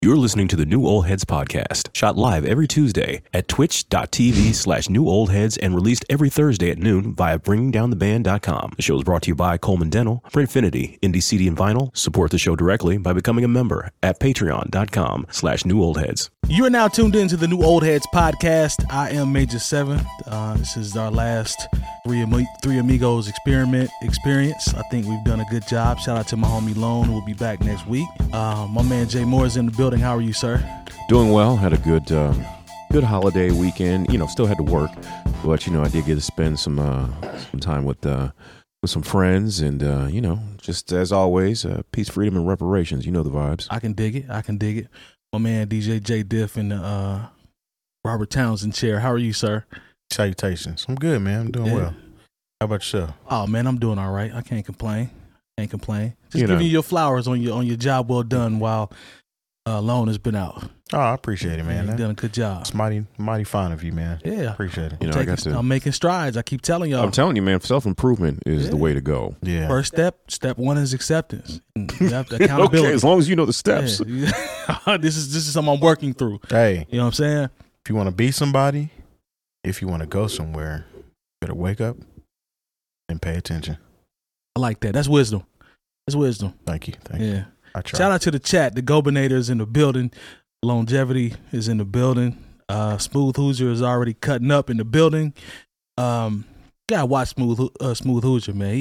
You're listening to the New Old Heads podcast, shot live every Tuesday at twitch.tv/newoldheads and released every Thursday at noon via bringingdowntheband.com. The show is brought to you by Coleman Dental, Printfinity, Indie CD and Vinyl. Support the show directly by becoming a member at patreon.com/newoldheads. You are now tuned into the New Old Heads podcast. I am Major 7. This is our last Three Amigos experience. I think we've done a good job. Shout out to my homie Lone, who will be back next week. My man Jay Moore is in the building. How are you, sir? Doing well. Had a good holiday weekend. Still had to work, but I did get to spend some time with some friends, and just as always, peace, freedom, and reparations. You know the vibes. I can dig it. My man DJ J Diff in the Robert Townsend chair. How are you, sir? Salutations. I'm good, man. I'm doing well. How about yourself? Oh man, I'm doing all right. I can't complain. Just giving you your flowers on your job well done while Lone has been out. Oh, I appreciate it, man. You've done a good job. It's mighty fine of you, man. Yeah, appreciate it. I'm making strides. I keep telling y'all. I'm telling you, man. Self-improvement is the way to go. Yeah. First step one is acceptance. You have to accountability. Okay, as long as you know the steps. Yeah. This is something I'm working through. Hey, you know what I'm saying? If you want to be somebody, if you want to go somewhere, you better wake up and pay attention. I like that. That's wisdom. Thank you. Yeah. I try. Shout out to the chat. The Gobinator is in the building. Longevity is in the building. Smooth Hoosier is already cutting up in the building. Gotta watch Smooth Hoosier, man.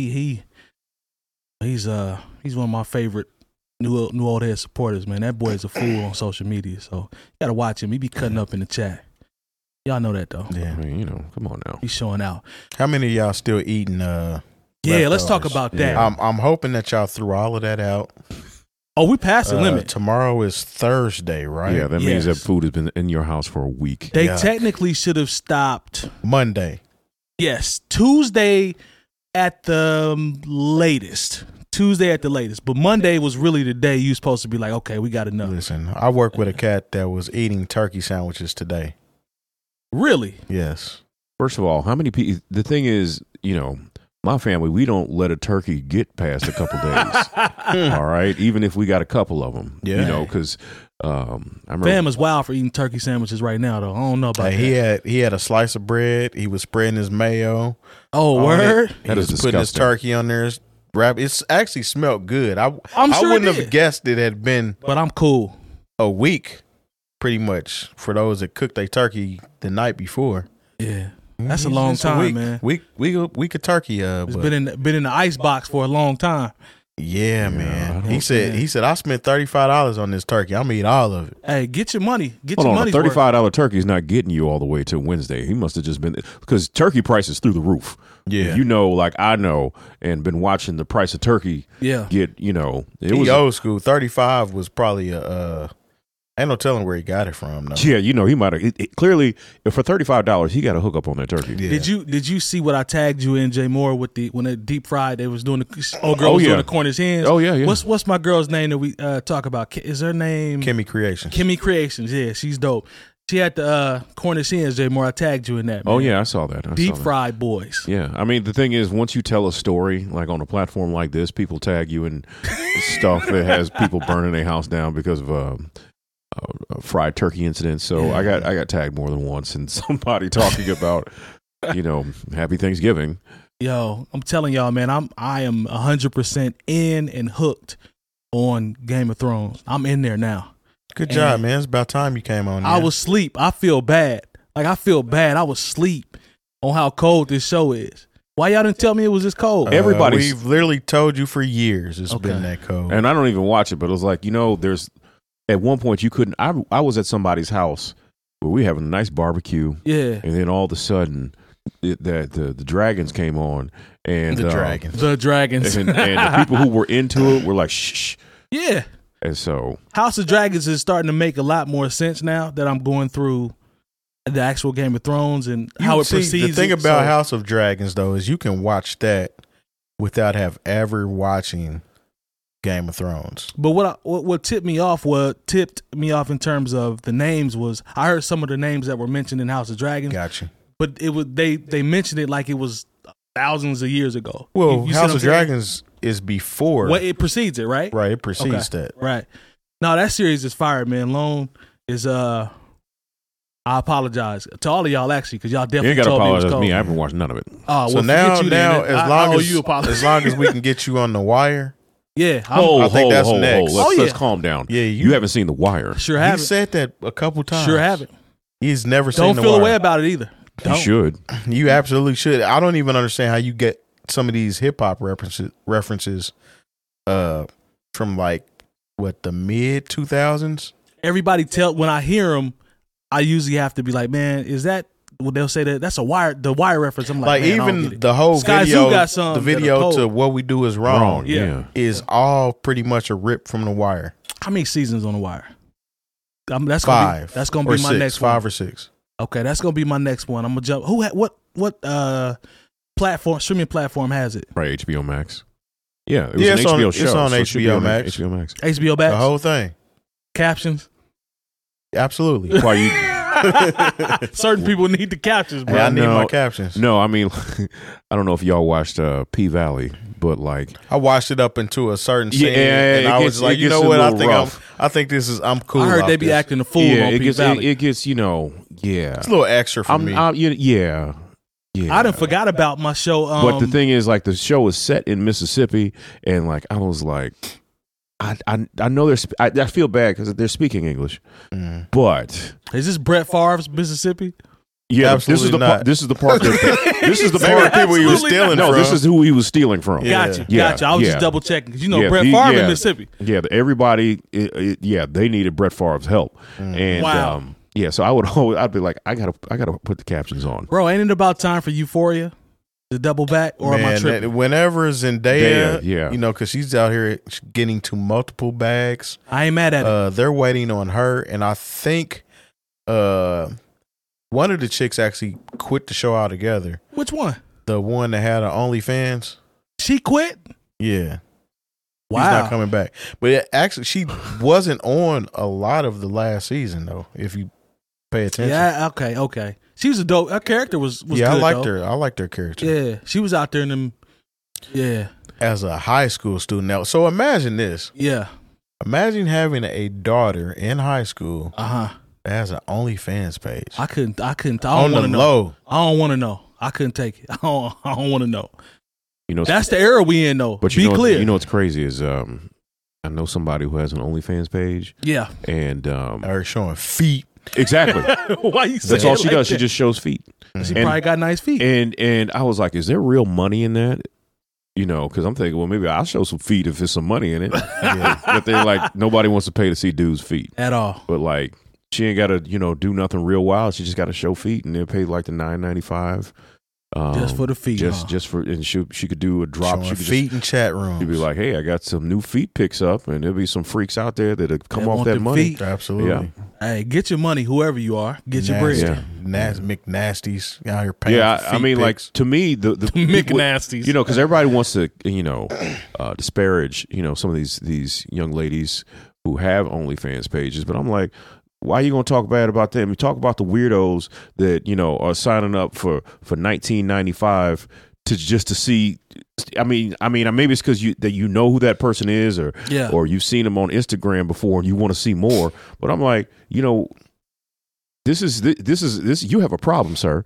He's one of my favorite new old head supporters, man. That boy is a fool on social media, so you gotta watch him. He be cutting up in the chat. Y'all know that though. Yeah. I mean, come on now. He's showing out. How many of y'all still eating? Yeah, let's talk about that. Yeah. I'm hoping that y'all threw all of that out. Oh, we passed the limit. Tomorrow is Thursday, right? Yeah, that means that food has been in your house for a week. They technically should have stopped Monday. Yes, Tuesday at the latest. But Monday was really the day you supposed to be like, okay, we got enough. Listen, I work with a cat that was eating turkey sandwiches today. Really? Yes. First of all, how many people? The thing is, my family, we don't let a turkey get past a couple days. All right, even if we got a couple of them, because I remember Fam is wild for eating turkey sandwiches right now, though. I don't know about that. He had a slice of bread. He was spreading his mayo. Oh, word! He was putting his turkey on there. It's actually smelled good. I sure wouldn't have guessed it had been, but I'm cool. A week, pretty much, for those that cooked their turkey the night before. Yeah. That's a long time, man. Week of turkey. It's been in the ice box for a long time. Yeah, man. He said I spent $35 on this turkey. I'm gonna eat all of it. Hey, get your money. Hold on, a $35 turkey is not getting you all the way to Wednesday. He must have just been, because turkey prices through the roof. Yeah, like I know, and been watching the price of turkey. Yeah, it was old school. 35 was probably ain't no telling where he got it from. No. Yeah, he might have clearly for $35 he got a hook up on that turkey. Yeah. Did you see what I tagged you in, Jay Moore, with when they deep fried? They was doing doing the Cornish hens. Oh yeah. What's my girl's name that we talk about? Is her name Kimmy Creations? Kimmy Creations. Yeah, she's dope. She had the Cornish hens, Jay Moore. I tagged you in that. Man. Oh yeah, I saw that. Deep fried boys. Yeah, I mean the thing is, once you tell a story like on a platform like this, people tag you in stuff that has people burning their house down because of a fried turkey incident. So I got tagged more than once, and somebody talking about Happy Thanksgiving. Yo, I'm telling y'all, man, I am 100% in and hooked on Game of Thrones. I'm in there now. Good job, man. It's about time you came on. I was asleep. I feel bad. I was asleep on how cold this show is. Why y'all didn't tell me it was this cold? We've literally told you for years it's been that cold. And I don't even watch it, but it was like, there's at one point you couldn't. I was at somebody's house where we having a nice barbecue. Yeah. And then all of a sudden the dragons came on, and the dragons and the people who were into it were like, shh. Yeah. And so House of Dragons is starting to make a lot more sense now that I'm going through the actual Game of Thrones and how it proceeds. The thing about House of Dragons, though, is you can watch that without ever watching Game of Thrones. But what tipped me off in terms of the names was I heard some of the names that were mentioned in House of Dragons. Gotcha. But it was they mentioned it like it was thousands of years ago. Well, House of Dragons is before. Well, it precedes it, right? Right, it precedes that. Right. No, that series is fired, man. Lone is I apologize to all of y'all actually because y'all You definitely ain't got to told me it was apologize to cold. me. I haven't watched none of it. Oh, So well, now, forget you then. as long as we can get you on the wire, yeah, I think that's next. Let's calm down. Yeah, you haven't seen The Wire. sure he haven't. said that a couple times. Sure haven't. He's never seen Don't The feel Wire. away about it either. You Don't. should. You absolutely should. I don't even understand how you get some of these hip hop references from like what, the mid 2000s. Everybody when I hear them, I usually have to be like, man, is that? Well, they'll say that that's a Wire, the Wire reference. I'm like, man, I don't get even it. the whole Sky Zoo video, got some the that are video cold. to What We Do Is Wrong, Yeah. is all pretty much a rip from The Wire. How many seasons on The Wire? That's Five. That's gonna or be my six, next 5 one. or 6. Okay, that's gonna be my next one. I'm gonna jump. What platform, streaming platform has it? Right, HBO Max. Yeah, it was Yeah, an it's on- HBO it's show. on so it should be HBO on Max. HBO Max. HBO Max. The whole thing. Captions. Absolutely. Why you? Certain people need the captions, bro. Hey, I need No. my captions. No, I mean, I don't know if y'all watched P Valley, but like, I watched it up into a certain scene, Yeah, and it I gets- was like, it you gets know a what? I little think rough. I'm cool. I heard off they be this. acting a fool yeah, on it P gets, Valley. it gets, yeah. It's a little extra for me. Yeah. I done forgot about my show. But the thing is, like, the show is set in Mississippi, and like, I was like, I know I feel bad because they're speaking English, but is this Brett Favre's Mississippi? yeah, Absolutely not. This is the part. This is the Maybe part. the people he was Absolutely stealing No, from. this is who he was stealing from. Yeah. Gotcha. I was just double checking because Brett he- Favre in Mississippi. Yeah, everybody. They needed Brett Favre's help, and Wow. so I'd be like, I gotta put the captions on. Bro, ain't it about time for Euphoria to double back, or am I Man, tripping? whenever Zendaya, yeah. because she's out here getting to multiple bags. I ain't mad at it. They're waiting on her, and I think one of the chicks actually quit the show altogether. Which one? The one that had an OnlyFans. She quit? Yeah. Wow. He's not coming back. But actually, she wasn't on a lot of the last season, though, if you pay attention. Yeah, okay. She was a dope. Her character was yeah, good, I liked though. her. I liked her character. Yeah, she was out there in them. Yeah, As a high school student now. So imagine this. yeah. Imagine having a daughter in high school Uh huh. that has an OnlyFans page. I couldn't. I on don't the want to know. low. I don't want to know. I couldn't take it. I don't want to know. You know, That's the era we in, though. but Be clear. You know what's crazy is I know somebody who has an OnlyFans page, Yeah. and Her showing feet. exactly. Why you say That's all it she like does. She that? just shows feet. She and- probably got nice feet. And I was like, is there real money in that? Because I'm thinking, well, maybe I'll show some feet if there's some money in it. But they're like, nobody wants to pay to see dudes' feet. At all. But like, she ain't got to, do nothing real wild. She just got to show feet, and they'll pay like the $9.95. Just for the feet. Just for, and she could do a drop. Showing She could feet in chat rooms. She'd be like, hey, I got some new feet picks up, and there'll be some freaks out there that'll come That off want that the money. feet. Absolutely. Hey, get your money, whoever you are. Get your bread. Yeah. McNasties out here paying. Yeah, for I feet mean, like, pics. to me, the McNasties. because everybody wants to, disparage, some of these young ladies who have OnlyFans pages, but I'm like, why are you going to talk bad about them? You talk about the weirdos that are signing up for $19.95 to see. I mean, maybe it's because you know who that person is, or you've seen them on Instagram before, and you want to see more. But I'm like, this is you have a problem, sir.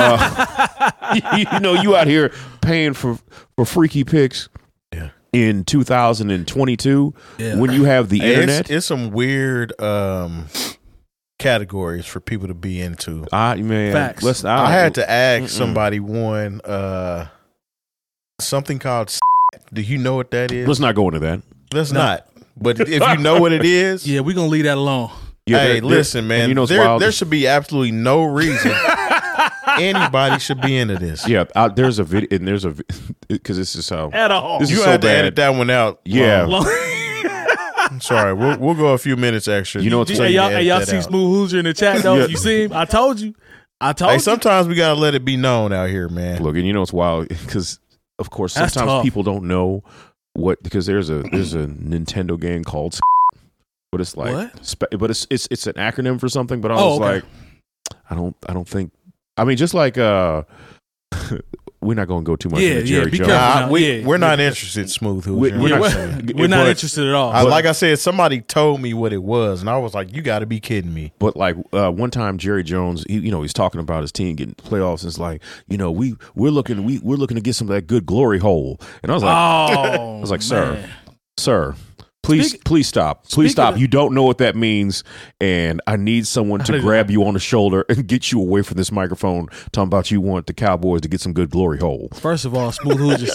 You out here paying for freaky pics. Yeah. In 2022, when you have the Hey, internet, it's some weird categories for people to be into. Facts. I had to ask somebody one something called. Do you know what that is? let's not go into that. Let's not. But if you know what it is, Yeah, we're going to leave that alone. Yeah, hey, there- listen, man. and what's There wild? should be absolutely no reason anybody should be into this. Yeah, there's a video, and there's a because this is how At all. This You is so had to bad. edit that one out. Yeah. I'm sorry. We'll go a few minutes extra. You know what's so Hey, you y'all, can hey, y'all edit see that out. Smooth Hoosier in the chat, though? Yeah. You see him? I told you. Hey, you. sometimes we gotta let it be known out here, man. Look, and it's wild because of course That's sometimes tough. people don't know because there's a Nintendo game called, but it's like What? but it's an acronym for something. But I Oh, was okay. like, I don't think. I mean, just like not going to go too much into Jerry be Jones. careful. We're not interested, Smooth Hoosier. We're not interested at all. Like I said, somebody told me what it was, and I was like, "You got to be kidding me!" But like one time, Jerry Jones, he's talking about his team getting playoffs, and it's like, we're looking to get some of that good glory hole, and I was like, sir. Please stop. Please stop. You don't know what that means, and I need someone to grab you on the shoulder and get you away from this microphone talking about you want the Cowboys to get some good glory hole. First of all, Smooth Hoosier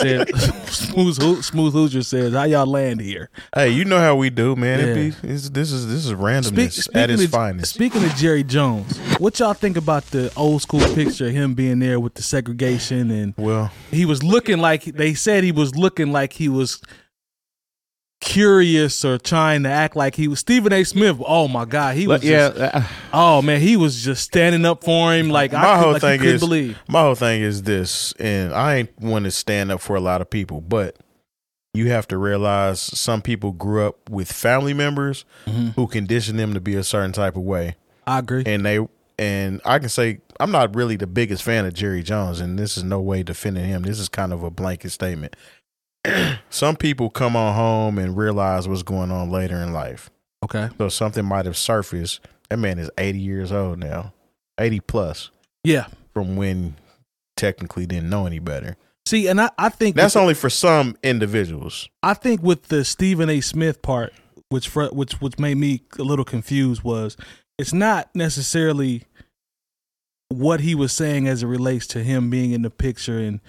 says, how y'all land here? Hey, you know how we do, man. Yeah. This is randomness at its finest. Speaking of Jerry Jones, what y'all think about the old school picture of him being there with the segregation? And he was looking like, they said he was looking like he was curious or trying to act like he was Stephen A. Smith. Oh my God, he was oh man, he was just standing up for him like my whole thing is this, and I ain't one to stand up for a lot of people, but you have to realize some people grew up with family members who conditioned them to be a certain type of way. I agree, and I can say I'm not really the biggest fan of Jerry Jones, and this is no way defending him. This is kind of a blanket statement. Some people come on home and realize what's going on later in life. Okay. So something might have surfaced. That man is 80 years old now. 80 plus. Yeah. From when technically didn't know any better. See, and I think that's only for some individuals. I think with the Stephen A. Smith part, which made me a little confused, was it's not necessarily what he was saying as it relates to him being in the picture and,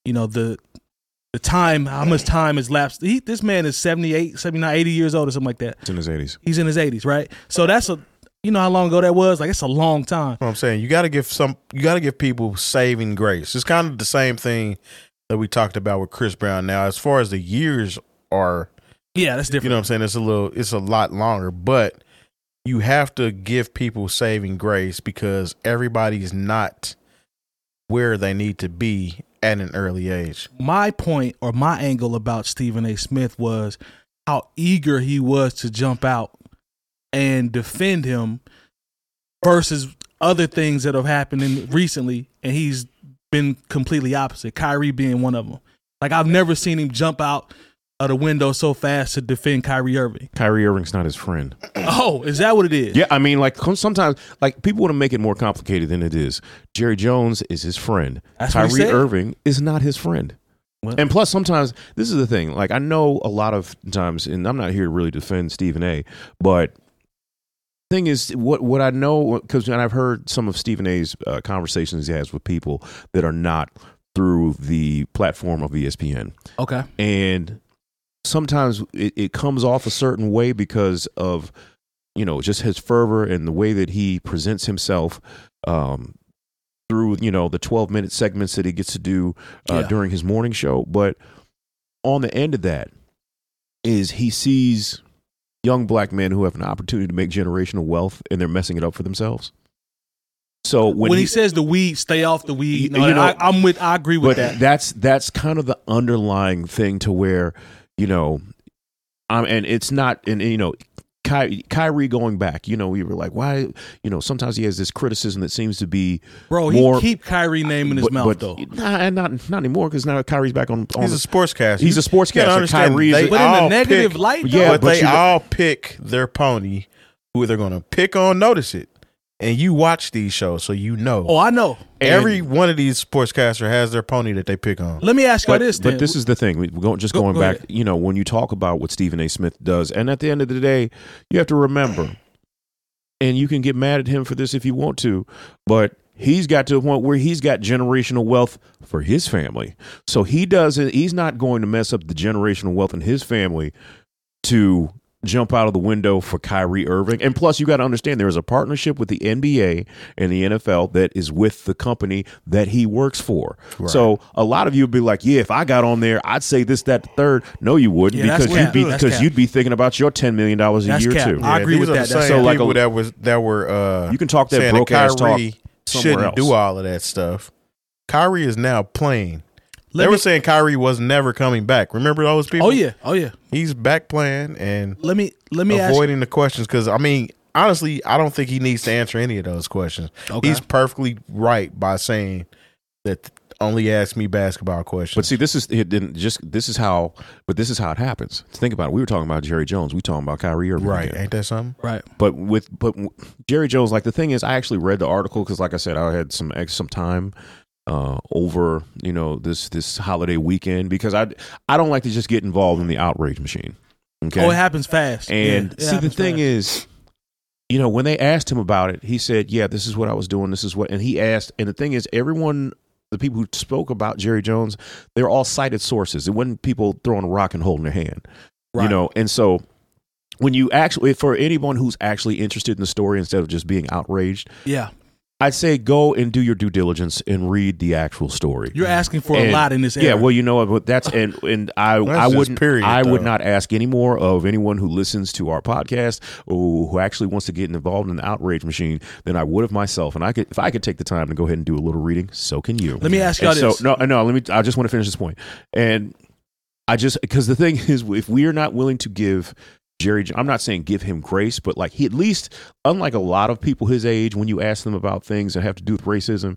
the time, how much time has lapsed. This man is 78, 79, 80 years old or something like that. He's in his 80s. He's in his 80s, right? So that's you know how long ago that was? Like, it's a long time. What I'm saying, you got to give people saving grace. It's kind of the same thing that we talked about with Chris Brown. Now, as far as the years are, yeah, that's different. You know what I'm saying? It's a lot longer, but you have to give people saving grace because everybody's not where they need to be at an early age. My point or my angle about Stephen A. Smith was how eager he was to jump out and defend him versus other things that have happened recently, and he's been completely opposite. Kyrie being one of them. Like, I've never seen him jump out of the window so fast to defend Kyrie Irving. Kyrie Irving's not his friend. Oh, is that what it is? Yeah, I mean, like sometimes, like people want to make it more complicated than it is. Jerry Jones is his friend. That's Kyrie Irving is not his friend. Well, and plus, sometimes this is the thing. Like, I know a lot of times, and I'm not here to really defend Stephen A., but the thing is, what I know, because I've heard some of Stephen A.'s conversations he has with people that are not through the platform of ESPN. Okay, and sometimes it comes off a certain way because of, just his fervor and the way that he presents himself through, the 12-minute segments that he gets to do during his morning show. But on the end of that is he sees young black men who have an opportunity to make generational wealth and they're messing it up for themselves. So when he says the weed, stay off the weed. I agree with that. That's kind of the underlying thing to where, and it's not, and Kyrie going back, we were like, why, sometimes he has this criticism that seems to be he keep Kyrie name in his mouth though. Not anymore, because now Kyrie's back on. He's a sportscaster. He's a sportscaster. Kyrie, but in a negative light, though. Yeah, but they all pick their pony who they're going to pick on. Notice it. And you watch these shows, so you know. Oh, I know. Every one of these sportscasters has their pony that they pick on. Let me ask you this, then. But this is the thing. Going back, when you talk about what Stephen A. Smith does, and at the end of the day, you have to remember, and you can get mad at him for this if you want to, but he's got to a point where he's got generational wealth for his family. So he's not going to mess up the generational wealth in his family to jump out of the window for Kyrie Irving. And plus, you got to understand there is a partnership with the NBA and the NFL that is with the company that he works for. Right. So a lot of you would be like, yeah, if I got on there, I'd say this, that, the third. No, you wouldn't, because you'd be thinking about your $10 million a year too. I agree with that. So like that were you can talk that broke ass talk. Shouldn't do all of that stuff. Kyrie is now playing. They were saying Kyrie was never coming back. Remember those people? Oh yeah. He's back playing and let me avoiding the questions, because honestly, I don't think he needs to answer any of those questions. Okay. He's perfectly right by saying that only ask me basketball questions. But see, this is how it happens. Think about it. We were talking about Jerry Jones. We talking about Kyrie Irving. Right. Again. Ain't that something? Right. But Jerry Jones, like the thing is, I actually read the article because, like I said, I had some time over this holiday weekend because I don't like to just get involved in the outrage machine. Okay. Oh, it happens fast. And see, the thing is, when they asked him about it, he said, "Yeah, this is what I was doing. This is what." And he asked, and the thing is, the people who spoke about Jerry Jones, they're all cited sources. It wasn't people throwing a rock and holding their hand, right. And so when you actually, for anyone who's actually interested in the story instead of just being outraged, yeah, I'd say go and do your due diligence and read the actual story. You're asking for a lot in this area. Yeah, well, but that's and I would not ask any more of anyone who listens to our podcast or who actually wants to get involved in the outrage machine than I would of myself. And if I could take the time to go ahead and do a little reading, so can you. Let me ask y'all this. I just want to finish this point. And because the thing is, if we are not willing to give Jerry, I'm not saying give him grace, but like he at least, unlike a lot of people his age, when you ask them about things that have to do with racism,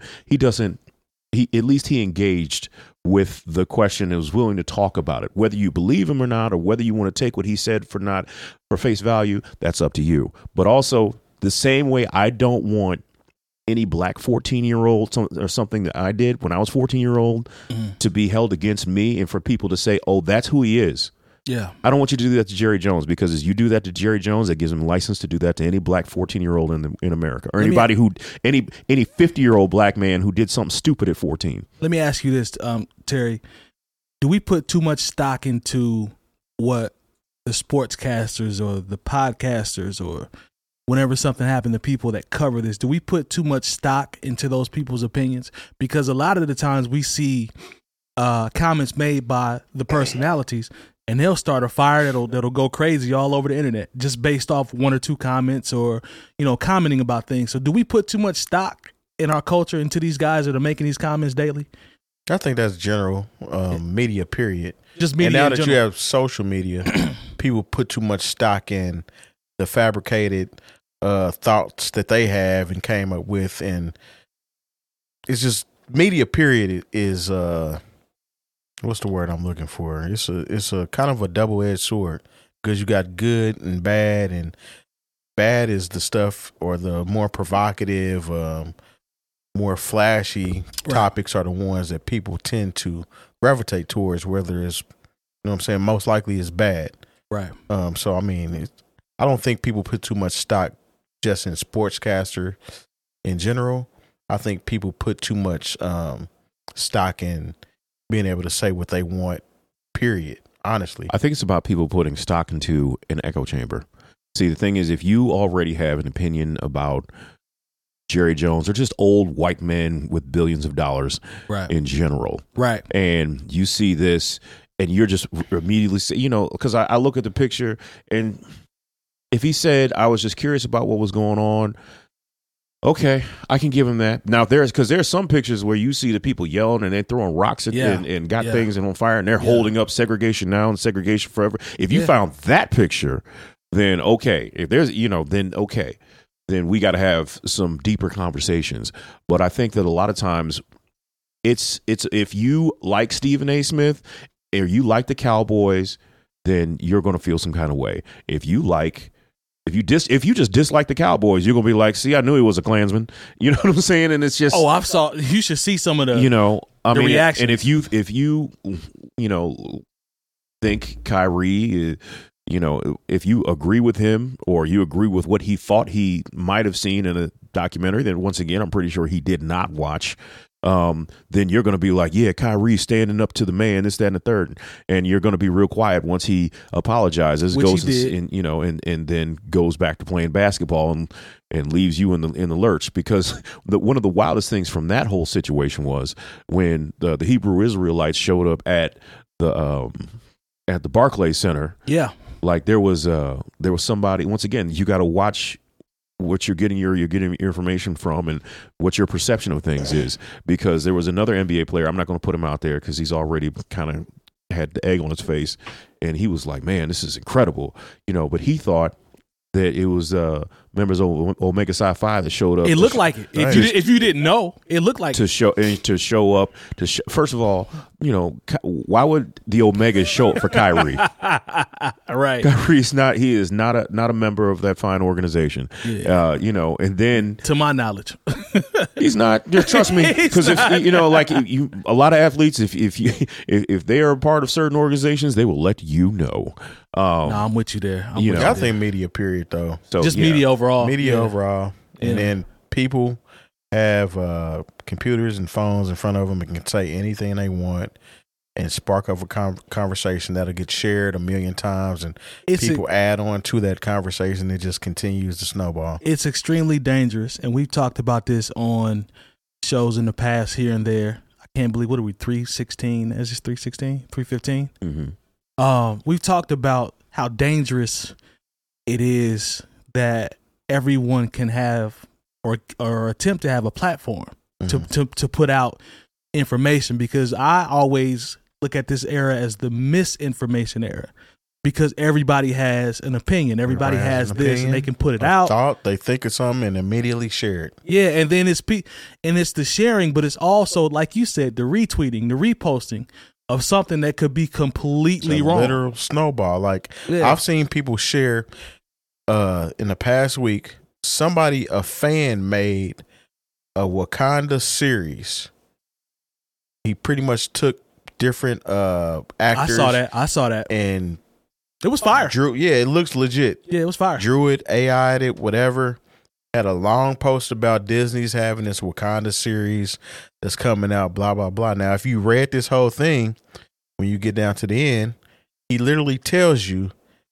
he engaged with the question and was willing to talk about it. Whether you believe him or not, or whether you want to take what he said for face value, that's up to you. But also the same way I don't want any black 14-year-old or something that I did when I was 14-year-old to be held against me and for people to say, oh, that's who he is. Yeah, I don't want you to do that to Jerry Jones because as you do that to Jerry Jones, that gives him license to do that to any black 14-year-old in America or any 50-year-old black man who did something stupid at 14. Let me ask you this, Terry: do we put too much stock into what the sportscasters or the podcasters or whenever something happened, the people that cover this, do we put too much stock into those people's opinions? Because a lot of the times we see comments made by the personalities. And they'll start a fire that'll go crazy all over the internet just based off one or two comments or, commenting about things. So do we put too much stock in our culture into these guys that are making these comments daily? I think that's general media, period. Just media. And now that you have social media, people put too much stock in the fabricated thoughts that they have and came up with. And it's just media, period, is what's the word I'm looking for? It's a kind of a double-edged sword because you got good and bad is the stuff or the more provocative, more flashy topics are the ones that people tend to gravitate towards, whether it's, most likely it's bad. Right. So, I mean, I don't think people put too much stock just in sportscaster in general. I think people put too much stock in being able to say what they want, period, honestly. I think it's about people putting stock into an echo chamber. See, the thing is, if you already have an opinion about Jerry Jones or just old white men with billions of dollars in general, right, and you see this and you're just immediately, because I look at the picture and if he said, I was just curious about what was going on, okay, I can give him that. Now, there's some pictures where you see the people yelling and they're throwing rocks at and got things on fire and they're holding up segregation now and segregation forever. If you found that picture, then okay. If there's, then okay. Then we got to have some deeper conversations. But I think that a lot of times it's if you like Stephen A. Smith or you like the Cowboys, then you're going to feel some kind of way. If you just dislike the Cowboys, you're gonna be like, "See, I knew he was a Klansman." You know what I'm saying? And it's just, you should see some of the, reactions. And if you think Kyrie, if you agree with him or you agree with what he thought he might have seen in a documentary, then once again, I'm pretty sure he did not watch. Then you're going to be like, yeah, Kyrie standing up to the man, this, that, and the third. And you're going to be real quiet once he apologizes, and then goes back to playing basketball and leaves you in the lurch. Because one of the wildest things from that whole situation was when the Hebrew Israelites showed up at the Barclays Center. Yeah. Like there was somebody, once again, you got to watch what you're getting your information from and what your perception of things is, because there was another NBA player. I'm not going to put him out there because he's already kind of had the egg on his face, and he was like, man, this is incredible, but he thought that it was members of Omega Psi Phi that showed up. It looked like it. If you didn't know, it looked like to show up. First of all, why would the Omega show up for Kyrie? Right. Kyrie's not. He is not a member of that fine organization. Yeah. And then to my knowledge, he's not. Just trust me, because if a lot of athletes, if they are a part of certain organizations, they will let you know. No, I'm with you there. I think media period though. So just media overall. Overall, and then people have computers and phones in front of them and can say anything they want and spark up a conversation that'll get shared 1 million times, and people add on to that conversation. It just continues to snowball. It's extremely dangerous, and we've talked about this on shows in the past here and there. I can't believe, what are we, 316? Is this 316? 315? Mm-hmm. We've talked about how dangerous it is that everyone can have or attempt to have a platform to put out information, because I always look at this era as the misinformation era, because everybody has an opinion. Everybody has this, and they can put it out. Thought, they think of something and immediately share it. Yeah, and then it's the sharing, but it's also, like you said, the retweeting, the reposting of something that could be completely wrong. Literal snowball. Like, I've seen people share in the past week, a fan made a Wakanda series. He pretty much took different actors. I saw that. And it was fire. It looks legit. Yeah, it was fire. Drew it, AI'd it, whatever. Had a long post about Disney's having this Wakanda series that's coming out, blah, blah, blah. Now, if you read this whole thing, when you get down to the end, he literally tells you,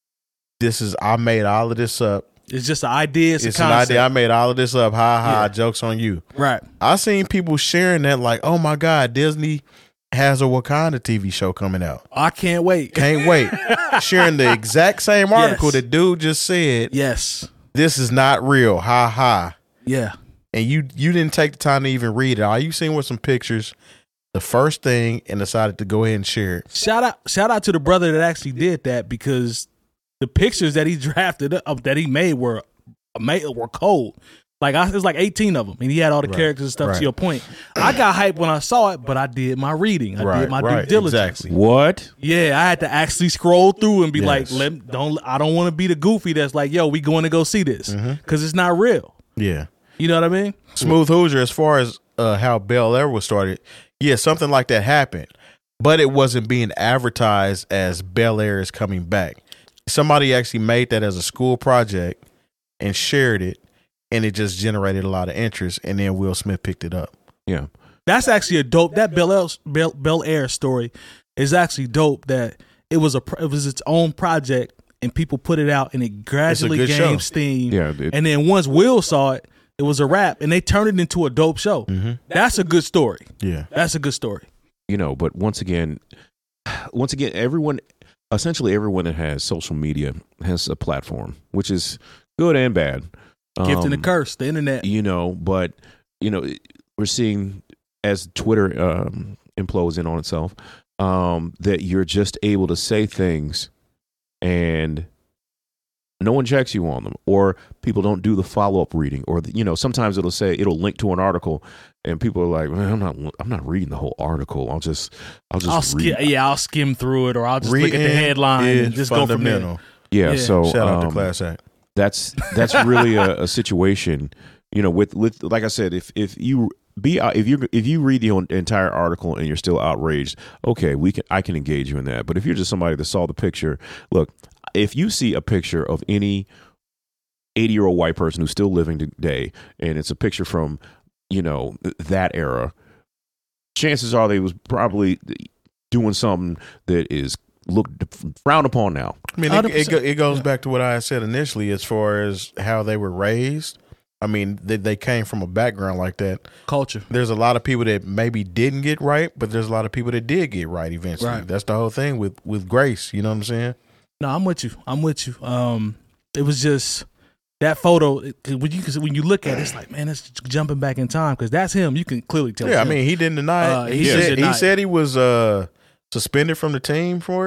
I made all of this up. It's just an idea. It's an idea. I made all of this up. Ha ha. Joke's on you. Right. I seen people sharing that like, oh my God, Disney has a Wakanda TV show coming out. I can't wait. Can't wait. Sharing the exact same article the dude just said. Yes. This is not real. Ha ha. Yeah. And you didn't take the time to even read it. All you seen was some pictures, the first thing, and decided to go ahead and share it. Shout out to the brother that actually did that, because the pictures that he drafted up, that he made were cold. Like, it was like 18 of them, and he had all the characters and stuff. To your point, I got hyped when I saw it, but I did my reading. I did my due diligence. Exactly. What? Yeah, I had to actually scroll through and be like, I don't want to be the goofy that's like, yo, we going to go see this, because it's not real. Yeah. You know what I mean? Smooth Hoosier, as far as how Bel Air was started, something like that happened, but it wasn't being advertised as Bel Air is coming back. Somebody actually made that as a school project and shared it, and it just generated a lot of interest, and then Will Smith picked it up. Yeah. That's actually a dope. That Bel Air story is actually dope, that it was its own project, and people put it out, and it gradually gained steam. Yeah, and then once Will saw it, it was a wrap, and they turned it into a dope show. Mm-hmm. That's a good story. Yeah. That's a good story. But once again, essentially everyone that has social media has a platform, which is good and bad. Gift and a curse, the internet. But we're seeing, as Twitter implodes in on itself, that you're just able to say things and no one checks you on them, or people don't do the follow-up reading, or sometimes it'll link to an article and people are like, man, I'm not reading the whole article. I'll read. I'll skim through it, or I'll just look at the headline and just go from there. Yeah. So shout out to Class Act. That's really a situation, with like I said, if you read the entire article and you're still outraged, okay, I can engage you in that. But if you're just somebody that saw the picture, look, if you see a picture of any 80-year-old white person who's still living today, and it's a picture from that era, chances are they was probably doing something that is frowned upon now. I mean, it goes back to what I said initially as far as how they were raised. I mean, they came from a background like that. Culture. There's a lot of people that maybe didn't get right, but there's a lot of people that did get right eventually. Right. That's the whole thing with Grace. You know what I'm saying? No, I'm with you. It was just that photo. When you look at it, it's like, man, it's jumping back in time, because that's him. You can clearly tell. Yeah, I mean, he didn't deny it. He said he was suspended from the team for it.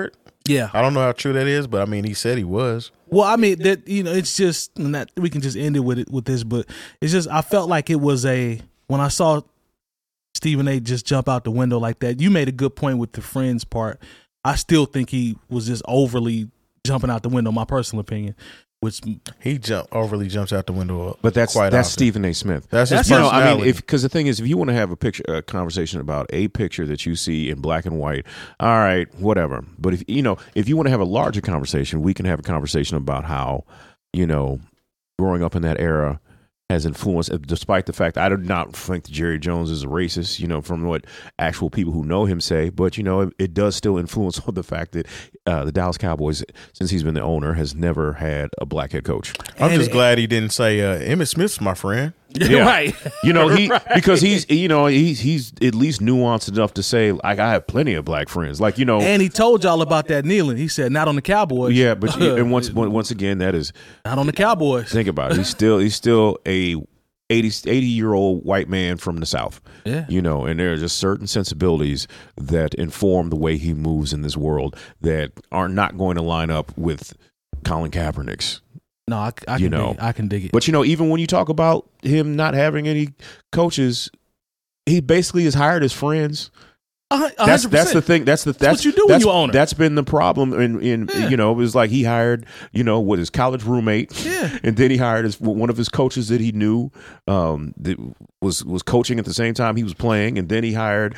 Yeah. I don't know how true that is, but I mean, he said he was. Well, I mean, that, you know, it's just that we can just end it with this, but it's just, I felt like it was when I saw Stephen A. just jump out the window like that, you made a good point with the friends part. I still think he was just overly jumping out the window, my personal opinion. Which he overly jumps out the window. But that's Stephen A. Smith. That's his personality. I mean, because the thing is, if you want to have a conversation about a picture that you see in black and white, all right, whatever. But if you want to have a larger conversation, we can have a conversation about how, growing up in that era has influenced, despite the fact I do not think that Jerry Jones is a racist, from what actual people who know him say, but it does still influence the fact that the Dallas Cowboys, since he's been the owner, has never had a black head coach. I'm just glad he didn't say Emmitt Smith's my friend. Yeah. Right. Because he's at least nuanced enough to say, like, I have plenty of black friends, And he told y'all about that kneeling. He said, not on the Cowboys. Yeah, but and once again, that is not on the Cowboys. Think about it. He's still a 80-year-old white man from the South. Yeah. And there are just certain sensibilities that inform the way he moves in this world that are not going to line up with Colin Kaepernick's. No, I can dig it. But even when you talk about him not having any coaches, he basically has hired his friends. 100%. That's the thing. That's what you do when you own it. That's been the problem. It was like he hired with his college roommate, and then he hired one of his coaches that he knew that was coaching at the same time he was playing, and then he hired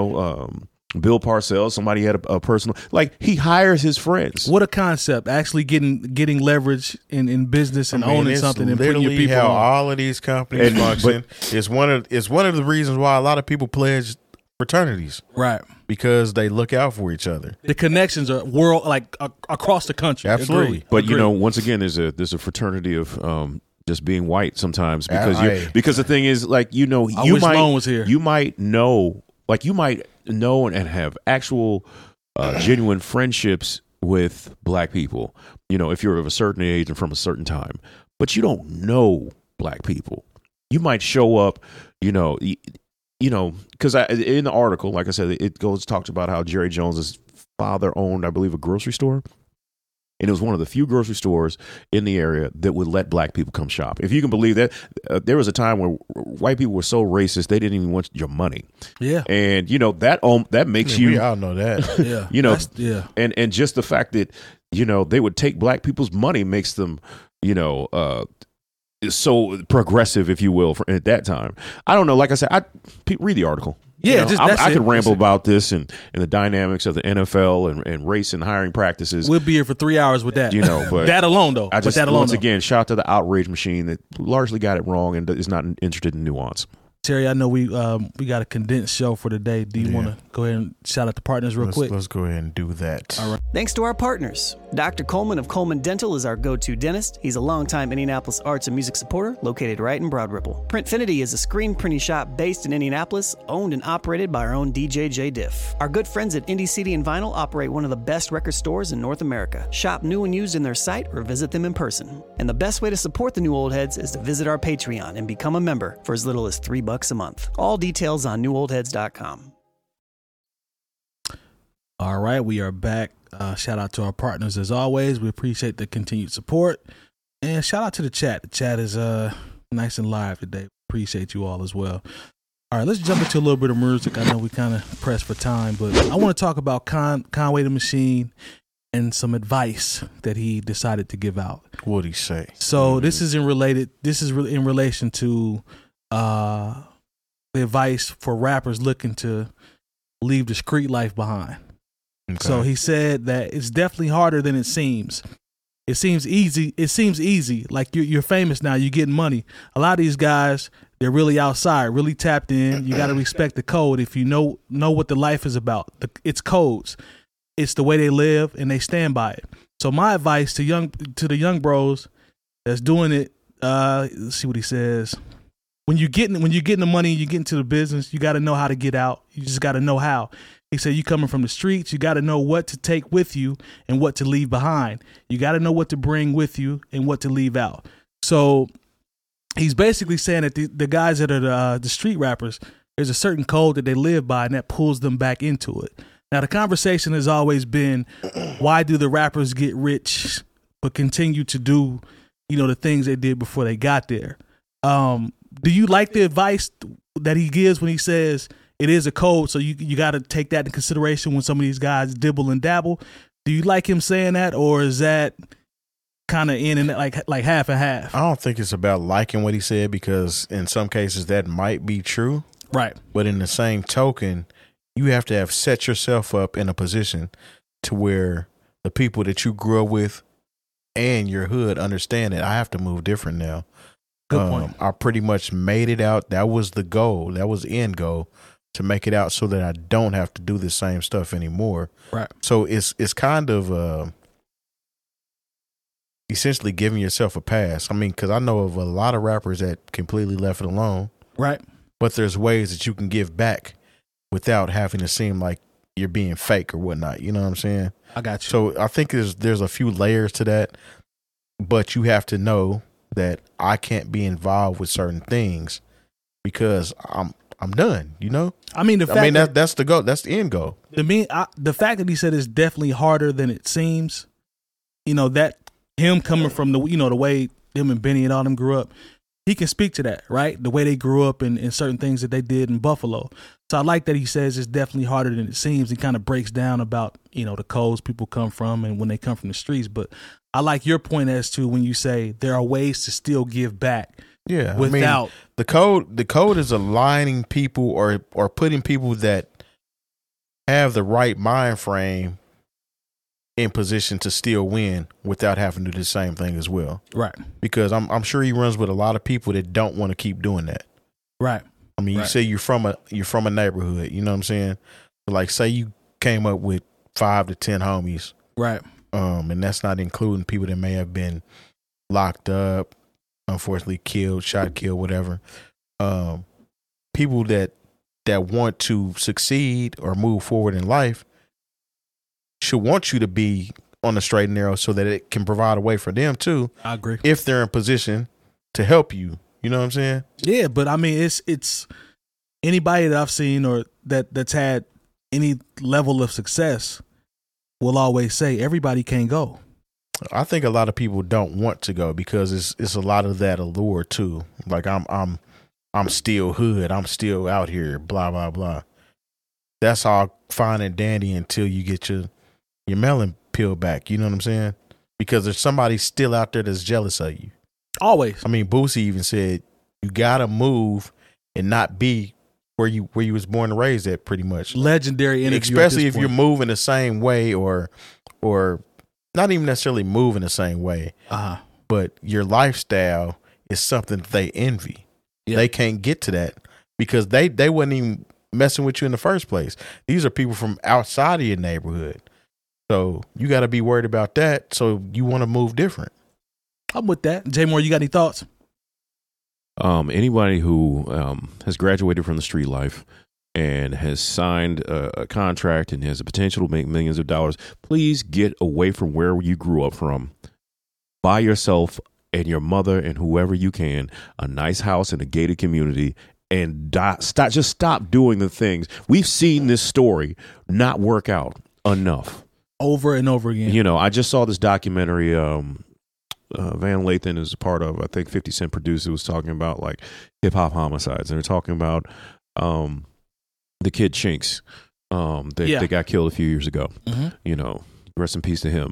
Bill Parcells, somebody had a personal, he hires his friends. What a concept! Actually getting leverage in business and owning something and putting your people how on. all of these companies function. It's one of the reasons why a lot of people pledge fraternities, right? Because they look out for each other. The connections are across the country. Absolutely. But once again, there's a fraternity of just being white sometimes because the thing is, you might know and have actual genuine friendships with black people, if you're of a certain age and from a certain time, but you don't know black people. You might show up, because in the article, like I said, talks about how Jerry Jones's father owned, I believe, a grocery store. And it was one of the few grocery stores in the area that would let black people come shop. If you can believe that, there was a time where white people were so racist they didn't even want your money. Yeah, and that makes you. We all know that. Yeah, and just the fact that they would take black people's money makes them so progressive, if you will, at that time. I don't know. Like I said, read the article. Yeah, I could ramble about this and the dynamics of the NFL and race and hiring practices. We'll be here for 3 hours with that. But that alone, though. Again, shout out to the outrage machine that largely got it wrong and is not interested in nuance. Terry, I know we got a condensed show for today. Do you want to go ahead and shout out the partners real quick? Let's go ahead and do that. All right. Thanks to our partners. Dr. Coleman of Coleman Dental is our go-to dentist. He's a longtime Indianapolis arts and music supporter located right in Broad Ripple. Printfinity is a screen printing shop based in Indianapolis, owned and operated by our own DJ J. Diff. Our good friends at Indie CD and Vinyl operate one of the best record stores in North America. Shop new and used in their site or visit them in person. And the best way to support the New Old Heads is to visit our Patreon and become a member for as little as $3 a month. All details on newoldheads.com. All right, we are back. Shout out to our partners as always. We appreciate the continued support. And shout out to the chat. The chat is nice and live today. Appreciate you all as well. All right, let's jump into a little bit of music. I know we kind of pressed for time, but I want to talk about Conway the Machine and some advice that he decided to give out. What'd he say? So this is in relation to the advice for rappers looking to leave the street life behind. Okay. So he said that it's definitely harder than it seems. It seems easy. Like you're famous now, you're getting money. A lot of these guys, they're really outside, really tapped in. You got to respect the code. If you know what the life is about, it's codes. It's the way they live, and they stand by it. So my advice to the young bros that's doing it, let's see what he says. When you're getting the money, you get into the business, you got to know how to get out. You just got to know how. He said, you coming from the streets, you got to know what to take with you and what to leave behind. You got to know what to bring with you and what to leave out. So he's basically saying that the guys that are the street rappers, there's a certain code that they live by, and that pulls them back into it. Now, the conversation has always been, why do the rappers get rich but continue to do, the things they did before they got there? Do you like the advice that he gives when he says it is a code, so you got to take that into consideration when some of these guys dibble and dabble? Do you like him saying that, or is that kind of in and like half and half? I don't think it's about liking what he said, because in some cases that might be true. Right. But in the same token, you have to have set yourself up in a position to where the people that you grew up with and your hood understand that I have to move different now. Good point. I pretty much made it out. That was the goal. That was the end goal, to make it out so that I don't have to do the same stuff anymore. Right. So it's kind of essentially giving yourself a pass. I mean, because I know of a lot of rappers that completely left it alone. Right. But there's ways that you can give back without having to seem like you're being fake or whatnot. You know what I'm saying? I got you. So I think there's a few layers to that, but you have to know that I can't be involved with certain things because I'm done. I mean, that's the goal. That's the end goal. The fact that he said it's definitely harder than it seems. That him coming from the way him and Benny and all them grew up, he can speak to that, right? The way they grew up and certain things that they did in Buffalo. So I like that he says it's definitely harder than it seems. He kind of breaks down about, the codes people come from and when they come from the streets. But I like your point as to when you say there are ways to still give back. Yeah. Without the code is aligning people or putting people that have the right mind frame in position to still win without having to do the same thing as well. Right. Because I'm sure he runs with a lot of people that don't want to keep doing that. Right. I mean, you say you're from a neighborhood, you know what I'm saying? Like, say you came up with 5 to 10 homies. Right. And that's not including people that may have been locked up, unfortunately shot, killed, whatever. People that want to succeed or move forward in life should want you to be on the straight and narrow so that it can provide a way for them too. I agree. If they're in position to help you, you know what I'm saying? Yeah, but I mean, it's anybody that I've seen or that's had any level of success will always say everybody can't go. I think a lot of people don't want to go because it's a lot of that allure too. Like I'm still hood, I'm still out here, blah blah blah. That's all fine and dandy until you get your melon peeled back. You know what I'm saying? Because there's somebody still out there that's jealous of you. Always. I mean, Boosie even said you gotta move and not be where you was born and raised at. Pretty much legendary interview. Especially if you're moving the same way or not even necessarily moving the same way, but your lifestyle is something that they envy. Yep. They can't get to that because they wasn't even messing with you in the first place. These are people from outside of your neighborhood. So you got to be worried about that. So you want to move different. I'm with that. Jay Moore, you got any thoughts? Anybody who has graduated from the street life and has signed a contract and has the potential to make millions of dollars, please get away from where you grew up from. Buy yourself and your mother and whoever you can a nice house in a gated community and stop doing the things. We've seen this story not work out enough. Over and over again. I just saw this documentary Van Lathan is a part of, I think 50 Cent produced it, was talking about like hip hop homicides. And they're talking about the kid Chinks that got killed a few years ago. Mm-hmm. Rest in peace to him.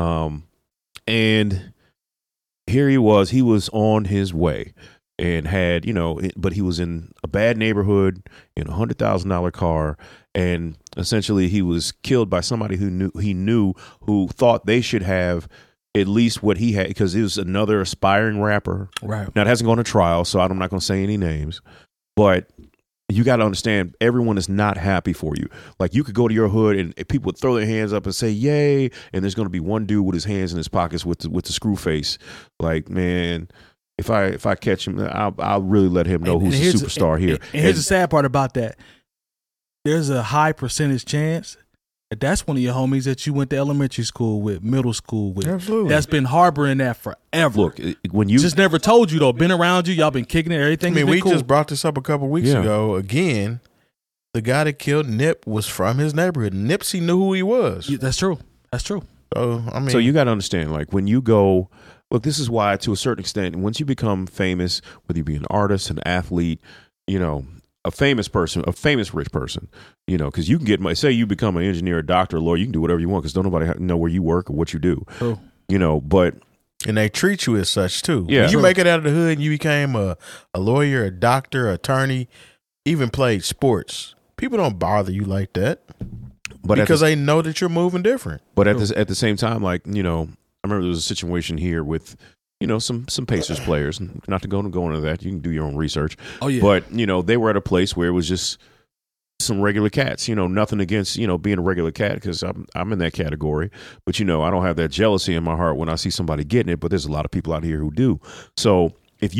And here he was on his way and had, but he was in a bad neighborhood in a $100,000 car. And essentially he was killed by somebody who thought they should have at least what he had, because he was another aspiring rapper. Right. Now it hasn't gone to trial, so I'm not going to say any names, but you got to understand everyone is not happy for you. Like you could go to your hood and people would throw their hands up and say, yay. And there's going to be one dude with his hands in his pockets with the screw face. Like, man, if I catch him, I'll really let him know who's the superstar here. And here's the sad part about that. There's a high percentage chance that's one of your homies that you went to elementary school with, middle school with. Absolutely. That's been harboring that forever. Look, when you just never told you though, been around you, y'all been kicking it, everything. I mean, we cool. just brought this up a couple weeks ago again. the guy that killed Nip was from his neighborhood. Nipsey knew who he was. That's true. That's true. So, I mean, so you got to understand, like when you go, look, this is why to a certain extent, once you become famous, whether you be an artist, an athlete, a famous person, a famous rich person, because you can get say you become an engineer, a doctor, a lawyer, you can do whatever you want because don't nobody know where you work or what you do. True. But. And they treat you as such too. Yeah. When you make it out of the hood and you became a lawyer, a doctor, attorney, even played sports, people don't bother you like that. But because they know that you're moving different. But at the same time, like, I remember there was a situation here with, some Pacers players, not to go into that. You can do your own research. Oh, yeah. But, they were at a place where it was just some regular cats, nothing against, being a regular cat because I'm in that category. But, I don't have that jealousy in my heart when I see somebody getting it. But there's a lot of people out here who do. So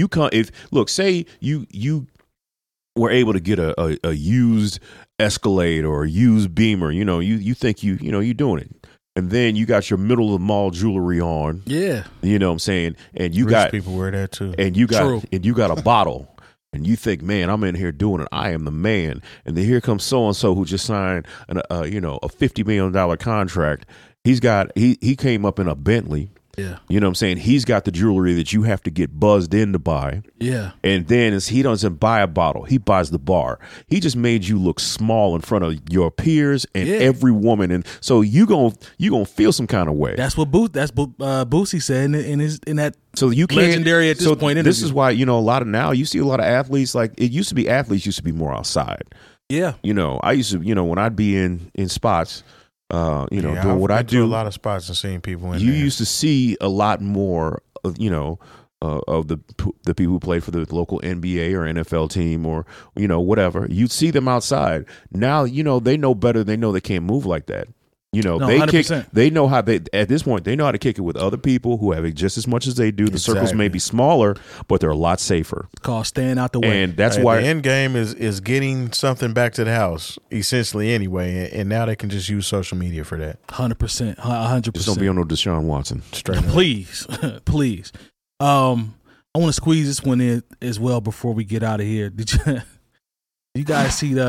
say you were able to get a used Escalade or a used Beamer, you think you're doing it. And then you got your middle of the mall jewelry on. Yeah. You know what I'm saying? And you Rich got people wear that too. And you got a bottle. And you think, man, I'm in here doing it. I am the man. And then here comes so and so who just signed a $50 million contract. He came up in a Bentley. Yeah. You know what I'm saying? He's got the jewelry that you have to get buzzed in to buy. Yeah. And then he doesn't buy a bottle. He buys the bar. He just made you look small in front of your peers and every woman. And so you gonna feel some kind of way. That's what Boosie said in that so you can't, legendary at this point interview. This is why, a lot of now you see a lot of athletes, like it used to be athletes used to be more outside. Yeah. I used to, when I'd be in spots, doing what I do. A lot of spots and seeing people in you there. used to see a lot more of, of the people who play for the local NBA or NFL team or, whatever. You'd see them outside. Now, they know better. They know they can't move like that. They 100%. they know how at this point, they know how to kick it with other people who have it just as much as they do. The circles may be smaller, but they're a lot safer. It's called staying out the way. And that's why the end game is getting something back to the house, essentially anyway. And now they can just use social media for that. 100%. 100%. Just don't be on no Deshaun Watson. Straight up. Please. Please. I want to squeeze this one in as well before we get out of here. Did you guys see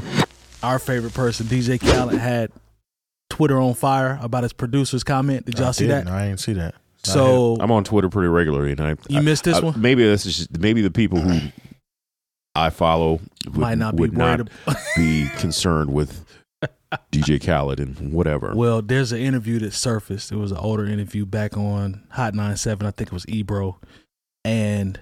our favorite person, DJ Khaled, had Twitter on fire about his producer's comment? Did y'all see that? I didn't see that. So I'm on Twitter pretty regularly, and you missed this one. Maybe this is maybe the people who I follow might not would not be concerned with DJ Khaled and whatever. Well, there's an interview that surfaced. It was an older interview back on Hot 97. I think it was Ebro, and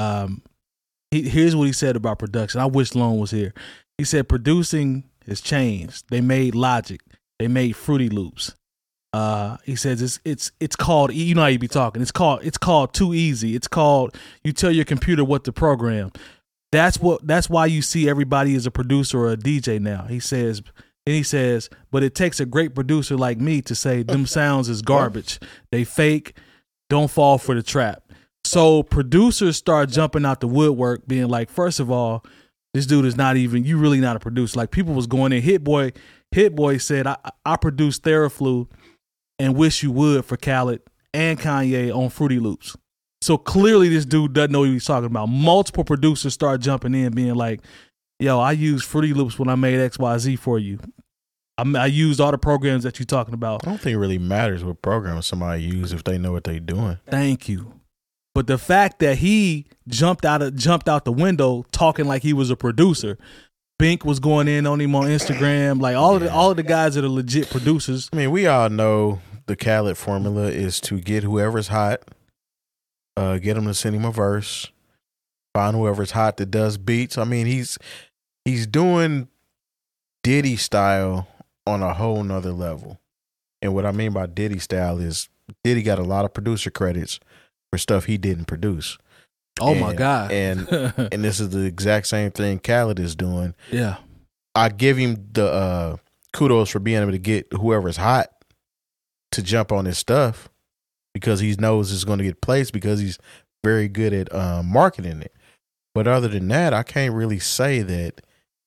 here's what he said about production. I wish Lone was here. He said producing has changed. They made Logic. They made Fruity Loops. He says it's called, you know how you be talking. It's called Too Easy. It's called you tell your computer what to program. That's why you see everybody as a producer or a DJ now. He says, but it takes a great producer like me to say them sounds is garbage. They fake. Don't fall for the trap. So producers start jumping out the woodwork, being like, first of all, this dude is not even, you really not a producer. Like people was going in. Hit Boy said, I produced Theraflu and Wish You Would for Khaled and Kanye on Fruity Loops. So clearly this dude doesn't know what he's talking about. Multiple producers start jumping in being like, yo, I used Fruity Loops when I made XYZ for you. I used all the programs that you're talking about. I don't think it really matters what program somebody uses if they know what they're doing. Thank you. But the fact that he jumped out the window talking like he was a producer, Bink was going in on him on Instagram, like all of the guys that are legit producers. I mean, we all know the Khaled formula is to get whoever's hot, get them to send him a verse, find whoever's hot that does beats. I mean, he's doing Diddy style on a whole nother level. And what I mean by Diddy style is Diddy got a lot of producer credits for stuff he didn't produce. Oh my God. And this is the exact same thing Khaled is doing. Yeah. I give him the kudos for being able to get whoever's hot to jump on his stuff because he knows it's going to get placed because he's very good at marketing it. But other than that, I can't really say that.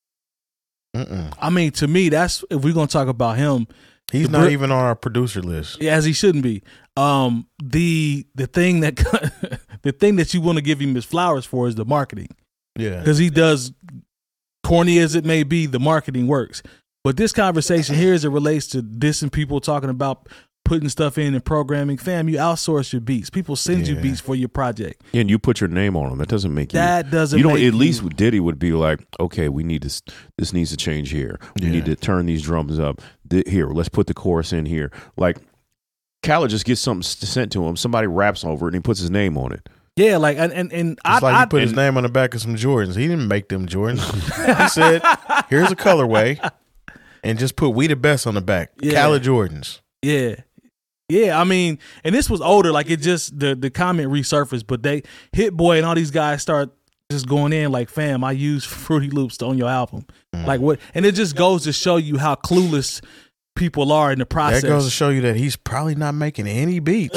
I mean, to me, that's, if we're going to talk about him, he's not even on our producer list. As he shouldn't be. The thing that you want to give him his flowers for is the marketing. Yeah. Because he does corny as it may be, the marketing works. But this conversation here, as it relates to dissing people, talking about putting stuff in and programming, fam, you outsource your beats. People send you beats for your project. And you put your name on them. That doesn't make you. That doesn't. You don't. Make at least Diddy would be like, okay, we need this. This needs to change here. We need to turn these drums up. Here, let's put the chorus in here. Like, Khaled just gets something sent to him. Somebody raps over it and he puts his name on it. Yeah, like and it's like he put his name on the back of some Jordans. He didn't make them Jordans. He said, "Here's a colorway," and just put "We the Best" on the back. Khaled Jordans. Yeah. Yeah, I mean, and this was older, like it just the comment resurfaced, but they Hit Boy and all these guys start just going in like, fam, I used Fruity Loops on your album. Like what, and it just goes to show you how clueless people are in the process. That goes to show you that he's probably not making any beats.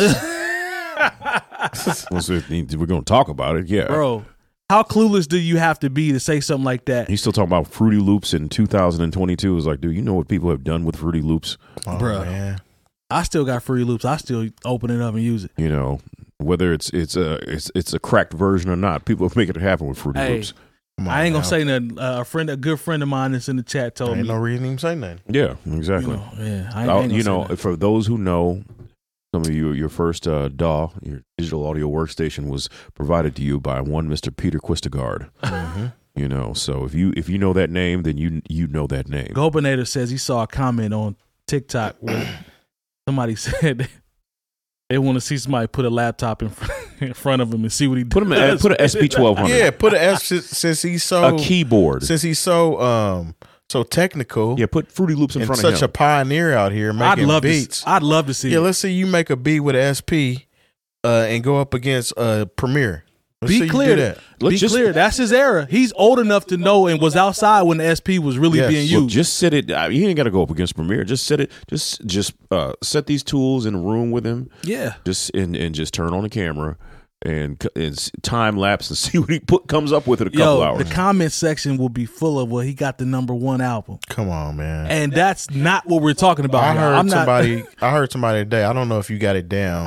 We're going to talk about it, yeah. Bro, how clueless do you have to be to say something like that? He's still talking about Fruity Loops in 2022. It's like, dude, you know what people have done with Fruity Loops? Oh, bro, man. I still got Fruity Loops. I still open it up and use it. You know, whether it's a cracked version or not, people are making it happen with Fruity Loops. I ain't gonna say nothing. A good friend of mine that's in the chat told me. Ain't no reason to even say nothing. Yeah, exactly. I ain't for those who know, some of you, your first DAW, your digital audio workstation, was provided to you by one Mr. Peter Quistegard. Mm-hmm. You know, so if you know that name, then you know that name. Gobinator says he saw a comment on TikTok where somebody said they want to see somebody put a laptop in front of him and see what he does. Put an SP1200. Yeah, put an S since he's so a keyboard. Since he's so technical. Yeah, put Fruity Loops in front of him. Such a pioneer out here making beats. I'd love to see. Yeah, let's see you make a beat with an SP and go up against Premiere. Be clear. That's his era. He's old enough to know and was outside when the SP was really being used. Look, just sit it. You ain't got to go up against Premiere. Just sit it. Just set these tools in a room with him. Yeah. Just and just turn on the camera and time lapse and see what he comes up with in a couple hours. The comment section will be full of, well, he got the #1 album. Come on, man. And that's not what we're talking about. I heard somebody today. I don't know if you got it down.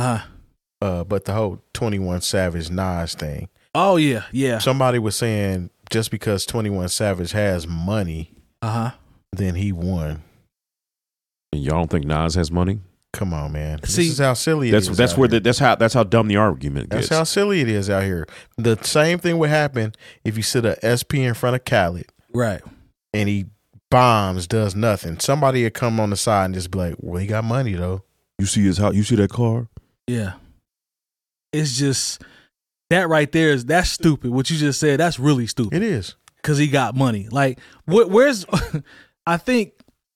But the whole 21 Savage Nas thing. Oh yeah. Somebody was saying just because 21 Savage has money, then he won. And y'all don't think Nas has money? Come on, man. This is how silly it is. That's how dumb the argument gets. That's how silly it is out here. The same thing would happen if you sit a SP in front of Khaled. Right. And he bombs, does nothing. Somebody would come on the side and just be like, well, he got money though. You see his house? You see that car? Yeah. It's just that right there that's stupid. What you just said, that's really stupid. It is. Because he got money. Like, where's I think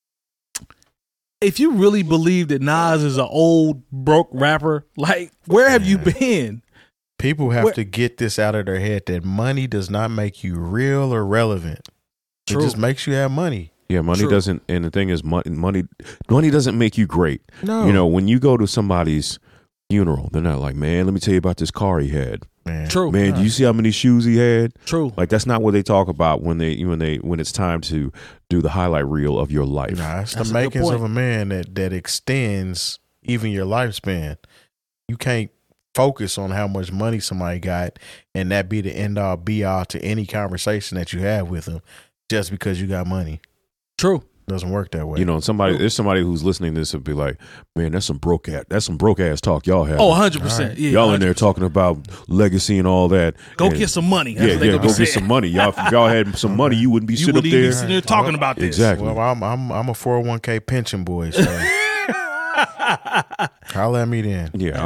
if you really believe that Nas is an old broke rapper, like, where have you been? People have to get this out of their head that money does not make you real or relevant. True. It just makes you have money. Yeah, money doesn't. And the thing is, money doesn't make you great. No. You know, when you go to somebody's funeral, they're not like, man, let me tell you about this car he had. Man. True. Man, do you see how many shoes he had? True. Like, that's not what they talk about when it's time to do the highlight reel of your life. Nah, it's the makings of a man that extends even your lifespan. You can't focus on how much money somebody got and that be the end all be all to any conversation that you have with them just because you got money. True. Doesn't work that way. You know, there's somebody who's listening to this will be like, man, that's some broke ass talk y'all have. Oh, 100%. Right. Yeah, y'all 100%. In there talking about legacy and all that. Go get some money. That's go get some money. Y'all, if y'all had some money, you wouldn't be sitting up there. Sitting there talking about this. Exactly. Well, I'm a 401k pension boy, so holla at me then. Yeah,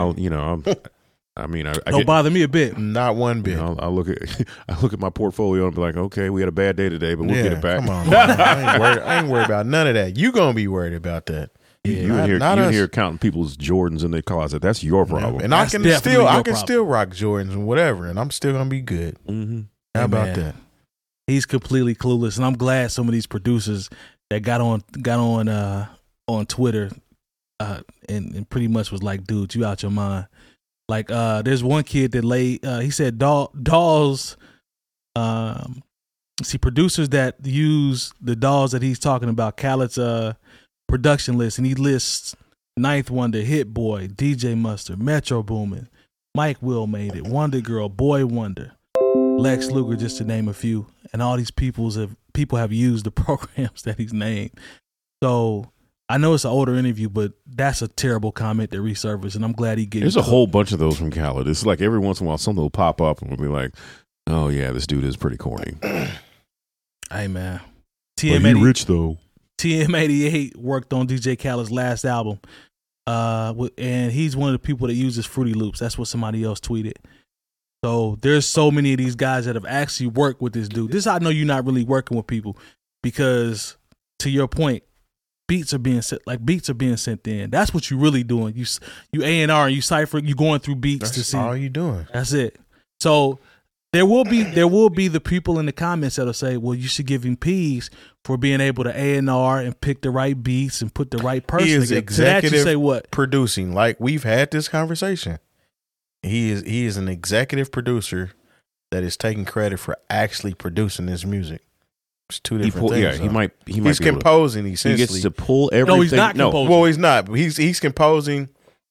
I don't bother me a bit. Not one bit. I look at my portfolio and be like, okay, we had a bad day today, but we'll get it back. Come on, I ain't worried about none of that. You gonna be worried about that. Yeah, you here counting people's Jordans in their closet. That's your problem. And I can still rock Jordans and whatever, and I'm still gonna be good. Mm-hmm. How about that? He's completely clueless, and I'm glad some of these producers that got on Twitter and pretty much was like, dude, you out your mind. Like, there's one kid that he said dolls, producers that use the dolls that he's talking about, Khaled's production list, and he lists Ninth Wonder, Hit Boy, DJ Mustard, Metro Boomin, Mike Will Made It, Wonder Girl, Boy Wonder, Lex Luger, just to name a few. and all these people have used the programs that he's named. So I know it's an older interview, but that's a terrible comment that resurfaced, and I'm glad he gets. There's a whole bunch of those from Khaled. It's like every once in a while something will pop up and we'll be like, oh yeah, this dude is pretty corny. Hey man, But he rich though. TM88 worked on DJ Khaled's last album, and he's one of the people that uses Fruity Loops. That's what somebody else tweeted. So there's so many of these guys that have actually worked with this dude. This is how I know you're not really working with people, because to your point, beats are being sent in. That's what you're really doing. You A&R and you cipher. You going through beats to see. That's all you doing. That's it. So there will be the people in the comments that'll say, well, you should give him P's for being able to A&R and pick the right beats and put the right person. He is together. executive to that you say what? Producing. Like, we've had this conversation. He is an executive producer that is taking credit for actually producing this music. It's two different things. Yeah, he's composing essentially. He gets to pull everything. No, he's not composing. Well, he's not. He's composing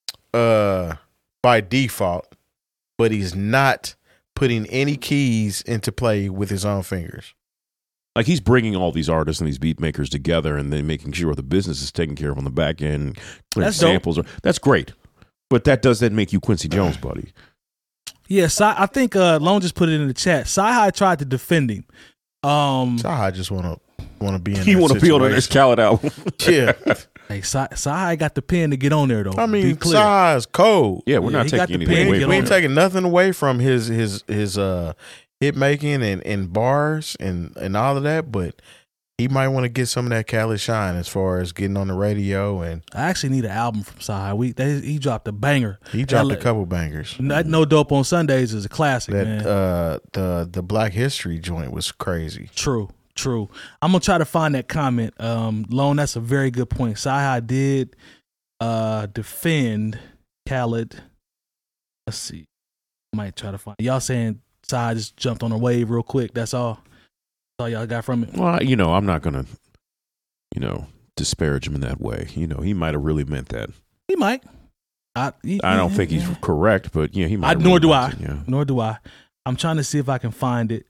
by default, but he's not putting any keys into play with his own fingers. Like, he's bringing all these artists and these beat makers together and then making sure the business is taken care of on the back end. That's samples. That's great. But that doesn't make you Quincy Jones, buddy. Yeah, I think Lone just put it in the chat. Sci-Hi tried to defend him. Sci-Hi just want to be in. He want to be on the next Khaled album. Yeah. Hey, Sci-Hi got the pen to get on there though. I mean, Sci-Hi's cold. Yeah, we're not taking anything away. We ain't taking nothing away from his hit making and bars and all of that, but he might want to get some of that Khaled shine as far as getting on the radio. And I actually need an album from Sci-Hi. He dropped a banger. He dropped a couple bangers. No Dope on Sundays is a classic. That man. The Black History joint was crazy. True. I'm gonna try to find that comment. Lone, that's a very good point. Sci-Hi did defend Khaled. Let's see. Might try to find y'all saying Sci-Hi just jumped on a wave real quick. That's all. That's all y'all got from it. Well, I'm not gonna, disparage him in that way. He might have really meant that. He might. I don't think he's correct, but he might. Nor do I. Nor do I. I'm trying to see if I can find it.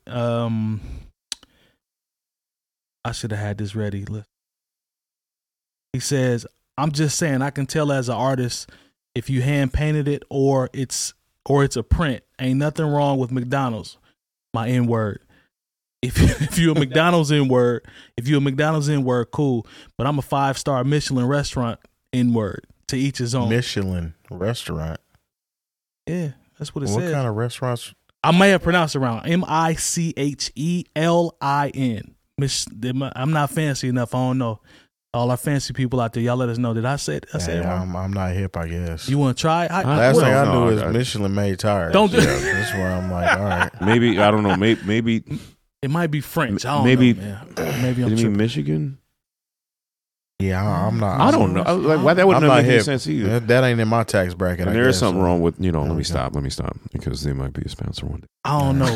I should have had this ready. He says, "I'm just saying, I can tell as an artist if you hand painted it or it's a print. Ain't nothing wrong with McDonald's. My N word. If you're a McDonald's N word, cool. But I'm a 5-star Michelin restaurant N word. To each his own. Michelin restaurant. Yeah, that's what it says. What kind of restaurants? I may have pronounced it wrong. Michelin. I'm not fancy enough. I don't know. All our fancy people out there, y'all let us know. Did I say it? I'm not hip, I guess. You want to try? Last thing I knew is Michelin made tires. Don't do that. That's where I'm like, all right. Maybe, I don't know. Maybe it might be French. I don't maybe, know, man. Maybe I'm tripping. Michigan? Yeah, I'm not. I don't know. Why that wouldn't make any sense either. That ain't in my tax bracket. And there is something wrong with, let me stop because they might be a sponsor one day. I don't know,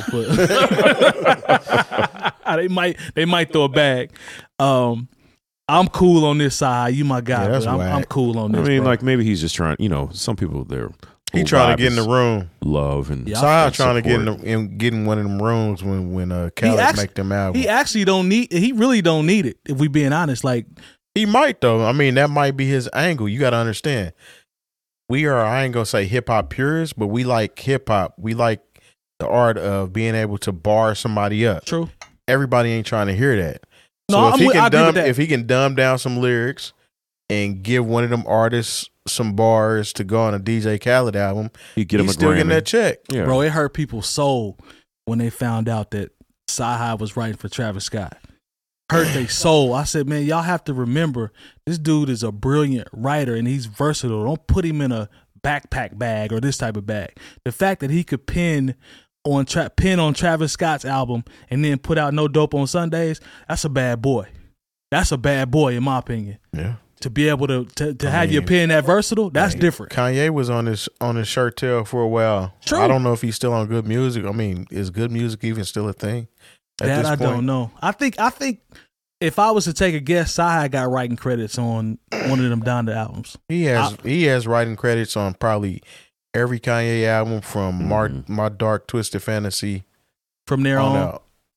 but they might throw a bag. I'm cool on this side. You my guy, but I'm cool on this. I mean, bro. like maybe he's just trying. Some people he trying to get in the room, love and trying to get in one of them rooms when Khaled make them albums. He actually don't need. He really don't need it. If we being honest, like he might though. I mean, that might be his angle. You got to understand. I ain't gonna say hip hop purists, but we like hip hop. We like the art of being able to bar somebody up. True. Everybody ain't trying to hear that. No, so if he can dumb down some lyrics and give one of them artists some bars to go on a DJ Khaled album, he's still getting that check. Yeah. Bro, it hurt people's soul when they found out that Sci-Hi was writing for Travis Scott. Hurt their soul. I said, man, y'all have to remember this dude is a brilliant writer and he's versatile. Don't put him in a backpack bag or this type of bag. The fact that he could pen on Travis Scott's album and then put out No Dope on Sundays, that's a bad boy. That's a bad boy in my opinion. Yeah. To be able to have your pen that versatile, that's different. Kanye was on his shirt tail for a while. True. I don't know if he's still on Good Music. I mean, is Good Music even still a thing? That I don't know. I think if I was to take a guess, Sci-Hi got writing credits on one of them Donda albums. He has writing credits on probably every Kanye album from My Dark Twisted Fantasy from there on out.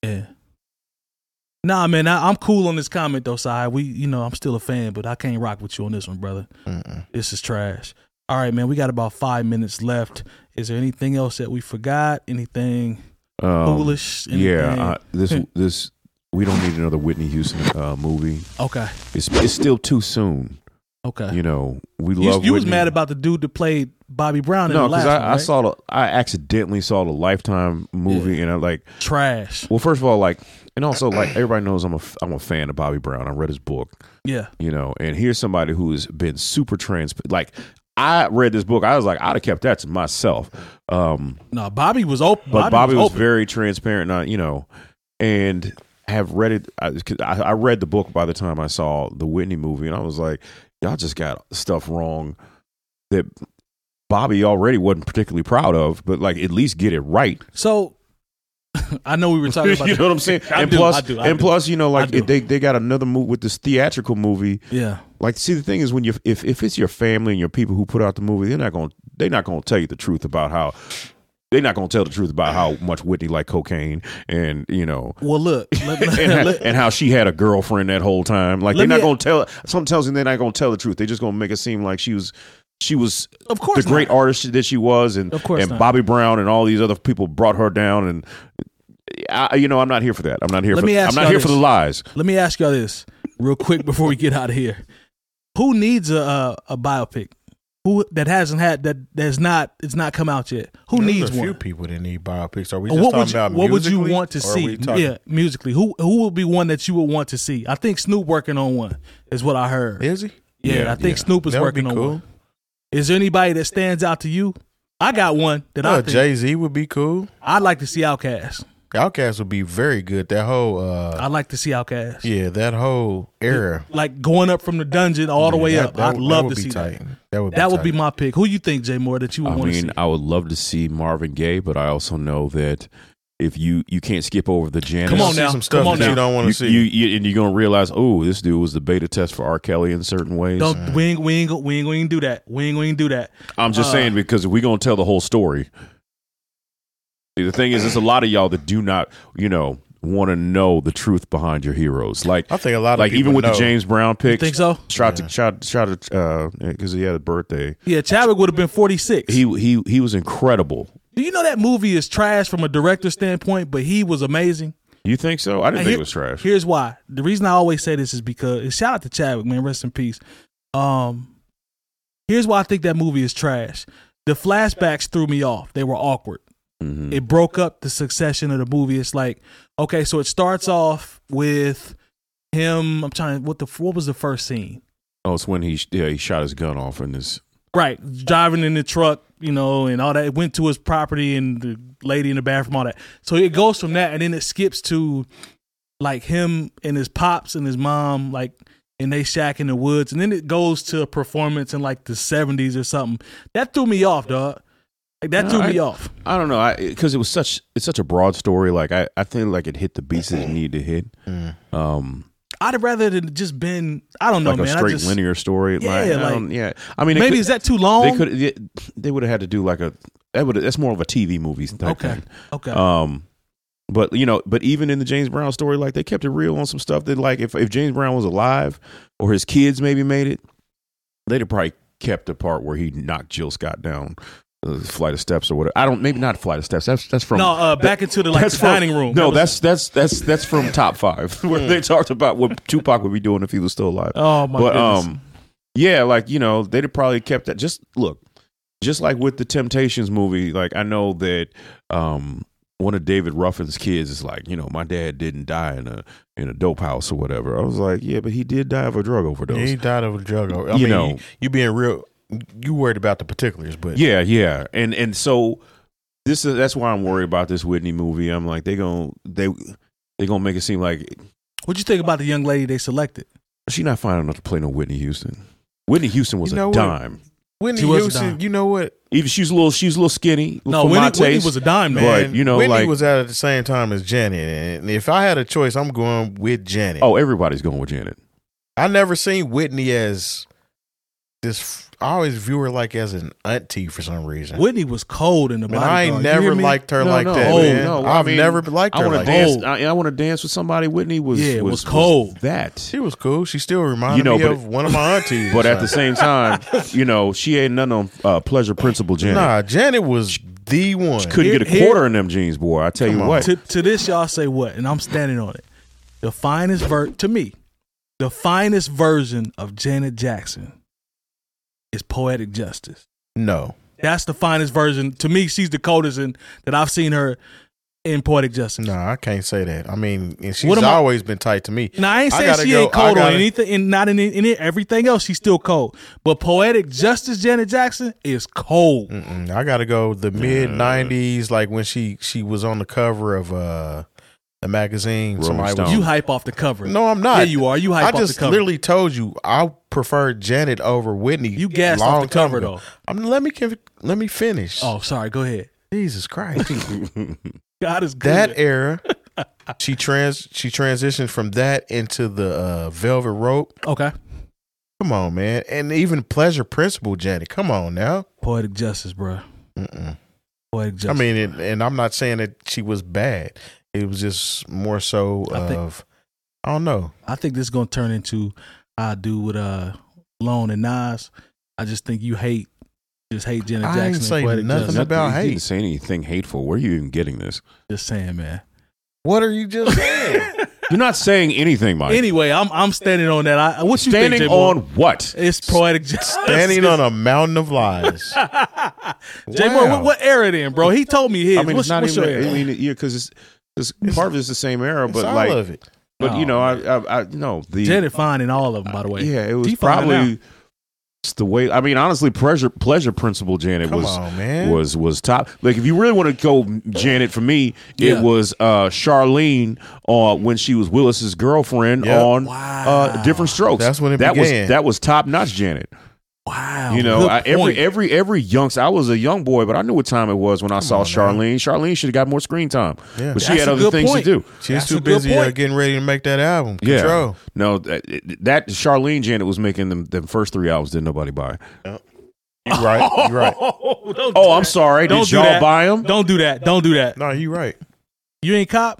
Yeah. Nah, man, I'm cool on this comment though, Si. I'm still a fan, but I can't rock with you on this one, brother. This is trash. All right, man, we got about 5 minutes left. Is there anything else that we forgot? Anything foolish? Anything? Yeah, this we don't need another Whitney Houston movie. Okay, it's still too soon. Okay, we love. You Whitney. was mad about the dude that played Bobby Brown in the last one, right? I accidentally saw the Lifetime movie, and I like trash. Well, first of all, and also everybody knows I'm a fan of Bobby Brown. I read his book. Yeah, and here's somebody who has been super transparent. I read this book. I was like, I'd have kept that to myself. No, Bobby was open. But Bobby was very transparent, and have read it. I read the book by the time I saw the Whitney movie, and I was like, y'all just got stuff wrong that Bobby already wasn't particularly proud of, but at least get it right. So I know we were talking about you know what I'm saying? I do. Plus, they got another movie with this theatrical movie. Yeah. See, the thing is, when if it's your family and your people who put out the movie, they're not going to tell you the truth about how. They're not going to tell the truth about how much Whitney liked cocaine and, Well, look. and how she had a girlfriend that whole time. They're not going to tell. Something tells me they're not going to tell the truth. They're just going to make it seem like she was of course the great artist that she was, and Bobby Brown and all these other people brought her down. And I'm not here for that. I'm not here for the lies. Let me ask y'all this real quick before we get out of here. Who needs a biopic? Who that hasn't had it's not come out yet? Who needs one? A few people that need biopics. Are we just talking about what would you want to see? Yeah, musically. Who would be one that you would want to see? I think Snoop working on one is what I heard. Is he? Yeah, I think Snoop is working on one. Is there anybody that stands out to you? I got one that I think Jay-Z would be cool. I'd like to see Outkast. Outkast would be very good. That whole I'd like to see Outkast. Yeah, that whole era. Going up from the dungeon all the way up. I'd love to see tight. that. That would be my pick. Who you think, Jay Moore, that you would want to see? I would love to see Marvin Gaye, but I also know that if you can't skip over the Janis. Come on now. Some stuff that you don't want to see. And you're going to realize, this dude was the beta test for R. Kelly in certain ways. We ain't going to do that. We ain't going to do that. I'm just saying, because if we're going to tell the whole story. The thing is, there's a lot of y'all that do not, want to know the truth behind your heroes. I think a lot of people even with know. the James Brown pick. You think so? Shot because he had a birthday. Yeah, Chadwick would have been 46. He was incredible. Do you know that movie is trash from a director standpoint, but he was amazing? You think so? I didn't think it was trash. Here's why. The reason I always say this is because shout out to Chadwick, man. Rest in peace. Here's why I think that movie is trash. The flashbacks threw me off. They were awkward. Mm-hmm. It broke up the succession of the movie. It's okay, so it starts off with him. What was the first scene? Oh, it's when he shot his gun off in this. Right, driving in the truck, and all that. It went to his property and the lady in the bathroom, all that. So it goes from that, and then it skips to him and his pops and his mom, in they shack in the woods, and then it goes to a performance in the 70s or something. That threw me off, dog. That threw me off. I don't know, because it's such a broad story. I think it hit the beats that it needed to hit. I'd have rather than just been, I don't know, man. A straight linear story. Yeah, I mean, maybe is that too long? They would have had to do that's more of a TV movie type thing. Okay. But even in the James Brown story, they kept it real on some stuff that if James Brown was alive or his kids maybe made it, they'd have probably kept the part where he knocked Jill Scott down. Flight of steps or whatever. Maybe not flight of steps. That's from back into the dining room. No, that's from Top 5 where they talked about what Tupac would be doing if he was still alive. Oh my goodness. They'd have probably kept that. Just like with the Temptations movie. I know that one of David Ruffin's kids is my dad didn't die in a dope house or whatever. I was like, yeah, but he did die of a drug overdose. Yeah, he died of a drug overdose. You being real. You worried about the particulars, but yeah, and so that's why I'm worried about this Whitney movie. I'm like they gonna make it seem like. What'd you think about the young lady they selected? She's not fine enough to play no Whitney Houston. Whitney Houston was a dime. Whitney Houston, you know what? Even she's a little skinny. No, Whitney was a dime, man. But Whitney was out at the same time as Janet, and if I had a choice, I'm going with Janet. Oh, everybody's going with Janet. I never seen Whitney as this. always view her like as an auntie for some reason. Whitney was cold in the Man, Bodyguard. I ain't never liked her like that, man. I've never liked her like that. I want to dance with somebody. Whitney was cold. That she was cool. She still reminded me of one of my aunties. But at the same time, she ain't none on Pleasure Principle Janet. Nah, Janet was the one. She couldn't get a quarter in them jeans, boy. I tell you what. To this, y'all say what? And I'm standing on it. The finest to me, the finest version of Janet Jackson is Poetic Justice. No. That's the finest version. To me, she's the coldest that I've seen her in Poetic Justice. No, I can't say that. I mean, and she's always been tight to me. Now, I ain't saying she ain't cold on anything, and not in everything else. She's still cold. But Poetic Justice, Janet Jackson, is cold. I got to go the mid '90s, like when she was on the cover of the magazine. You hype off the cover. No, I'm not. Yeah, you are. You hype off the cover. I just literally told you I prefer Janet over Whitney. You gassed off the cover though. Let me finish. Oh, sorry. Go ahead. Jesus Christ. God is good. That era, she transitioned from that into the Velvet Rope. Okay. Come on, man. And even Pleasure Principle Janet. Come on now. Poetic Justice, bro. Poetic Justice. I mean, and I'm not saying that she was bad. It was just more so I don't know. I think this is going to turn into how I do with Lone and Nas. I just think you hate Janet Jackson. I ain't saying nothing about hate. You didn't say anything hateful. Where are you even getting this? Just saying, man. What are you just saying? You're not saying anything, Mike. Anyway, I'm standing on that. What you standing think, on what? It's Poetic Justice. Standing on a mountain of lies. J-Moore, what era then, bro? He told me his. I mean, what's your era? I mean, because it's part of it's the same era, but all like of it. But I the Janet fine in all of them, by the way. Yeah, it was probably the way. I mean, honestly, Pleasure Principle Janet was top. Like, if you really want to go Janet, for me, it was Charlene when she was Willis's girlfriend on Different Strokes. That's when it began. That was top notch Janet. Wow. You know, every youngster, I was a young boy, but I knew what time it was when I saw Charlene. Charlene should have got more screen time. Yeah. But she had other things to do. She was too busy getting ready to make that album. Control. Yeah. No, that Charlene Janet was making them first 3 albums didn't nobody buy. Yep. You're right. I'm sorry. Did y'all buy them? Don't do that. No, you're right. You ain't cop?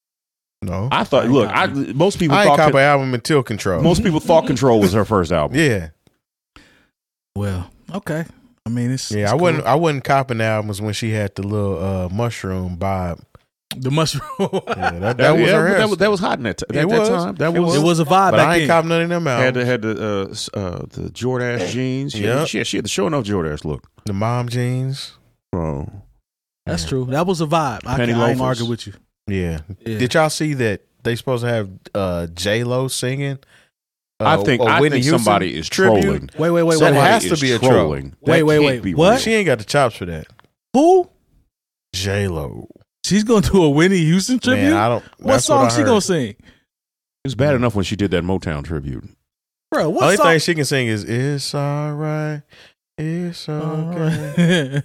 No. I thought, most people I ain't cop an album until Control. Most people thought Control was her first album. Yeah. Well, okay. I mean, it's I wasn't copping the albums when she had the little mushroom vibe. The mushroom. that was hot in that time. It was a vibe. But I ain't copping none of them albums. Had the Jordache jeans. She had the show enough Jordache look. The mom jeans. Bro, that's true. That was a vibe. I ain't argue with you. Yeah. Did y'all see that they supposed to have J-Lo singing? I think somebody is trolling. Wait. That has to be a troll. Wait. What? She ain't got the chops for that. Who? J-Lo. She's gonna do a Whitney Houston tribute. Man, what song she gonna sing? It was bad enough when she did that Motown tribute. Bro, what only song? thing she can sing is "It's Alright, It's Okay."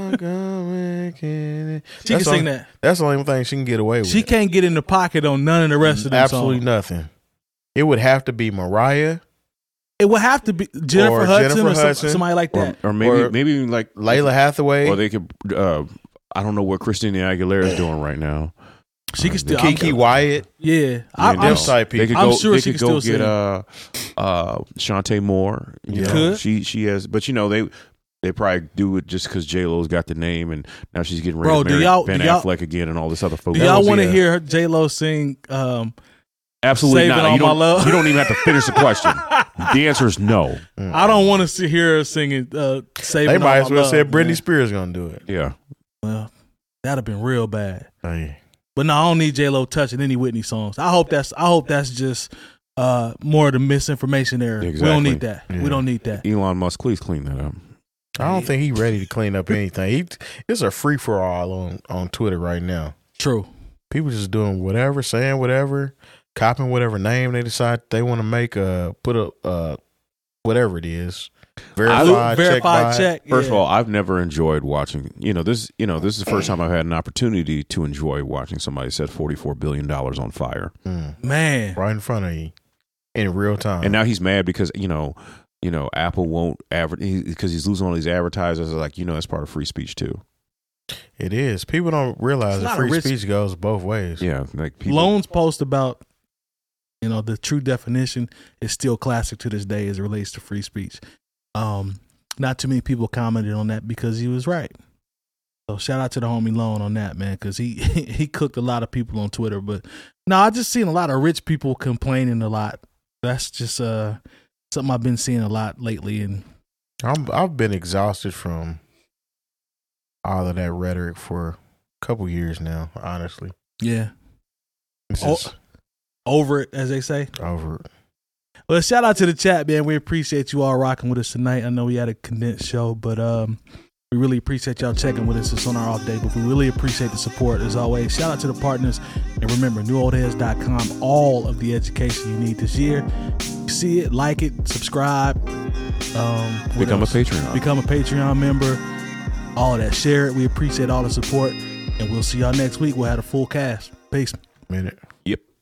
She can sing that. That's the only thing she can get away with. She can't get in the pocket on none of the rest of them. Absolutely nothing. It would have to be Mariah. It would have to be Jennifer Hudson or somebody like that, or maybe like Layla Hathaway. Or they could. I don't know what Christina Aguilera is doing right now. She could still Kiki Wyatt. Yeah, I'm sorry, people. I'm sure she could still get Shantae Moore. You know, she has, but they probably do it just because J-Lo's got the name, and now she's getting ready to marry Ben Affleck again, and all this other folks. Do y'all want to hear J-Lo sing? Absolutely not. You don't even have to finish the question. The answer is no. I don't want to hear her singing "Saving." They might as well say Britney Spears gonna do it. Yeah. Well, that'd have been real bad. Oh, yeah. But no, I don't need J-Lo touching any Whitney songs. I hope that's just more of the misinformation there. Exactly. We don't need that. Yeah. We don't need that. Elon Musk, please clean that up. I don't think he's ready to clean up anything. It's a free for all on Twitter right now. True. People just doing whatever, saying whatever, copying whatever name they decide they want to make. Put a whatever it is. Verified check. First of all, I've never enjoyed watching. This is the first time I've had an opportunity to enjoy watching somebody set $44 billion on fire. Man, right in front of you, in real time. And now he's mad because Apple won't because he's losing all these advertisers. Like, that's part of free speech too. It is. People don't realize that free speech goes both ways. Yeah, like Lone's post about the true definition is still classic to this day as it relates to free speech. Not too many people commented on that because he was right. So shout out to the homie Lone on that, man, because he cooked a lot of people on Twitter. But no, I just seen a lot of rich people complaining a lot. That's just something I've been seeing a lot lately, and I've been exhausted from all of that rhetoric for a couple years now. Honestly, yeah, over it, as they say. Over it. Well, shout out to the chat, man. We appreciate you all rocking with us tonight. I know we had a condensed show, but we really appreciate y'all checking with us. It's on our off day, but we really appreciate the support as always. Shout out to the partners, and remember, newoldheads.com, all of the education you need this year. See it, like it, subscribe. Become a Patreon. Become a Patreon member. All of that. Share it. We appreciate all the support, and we'll see y'all next week. We'll have a full cast. Peace. Minute. Yep.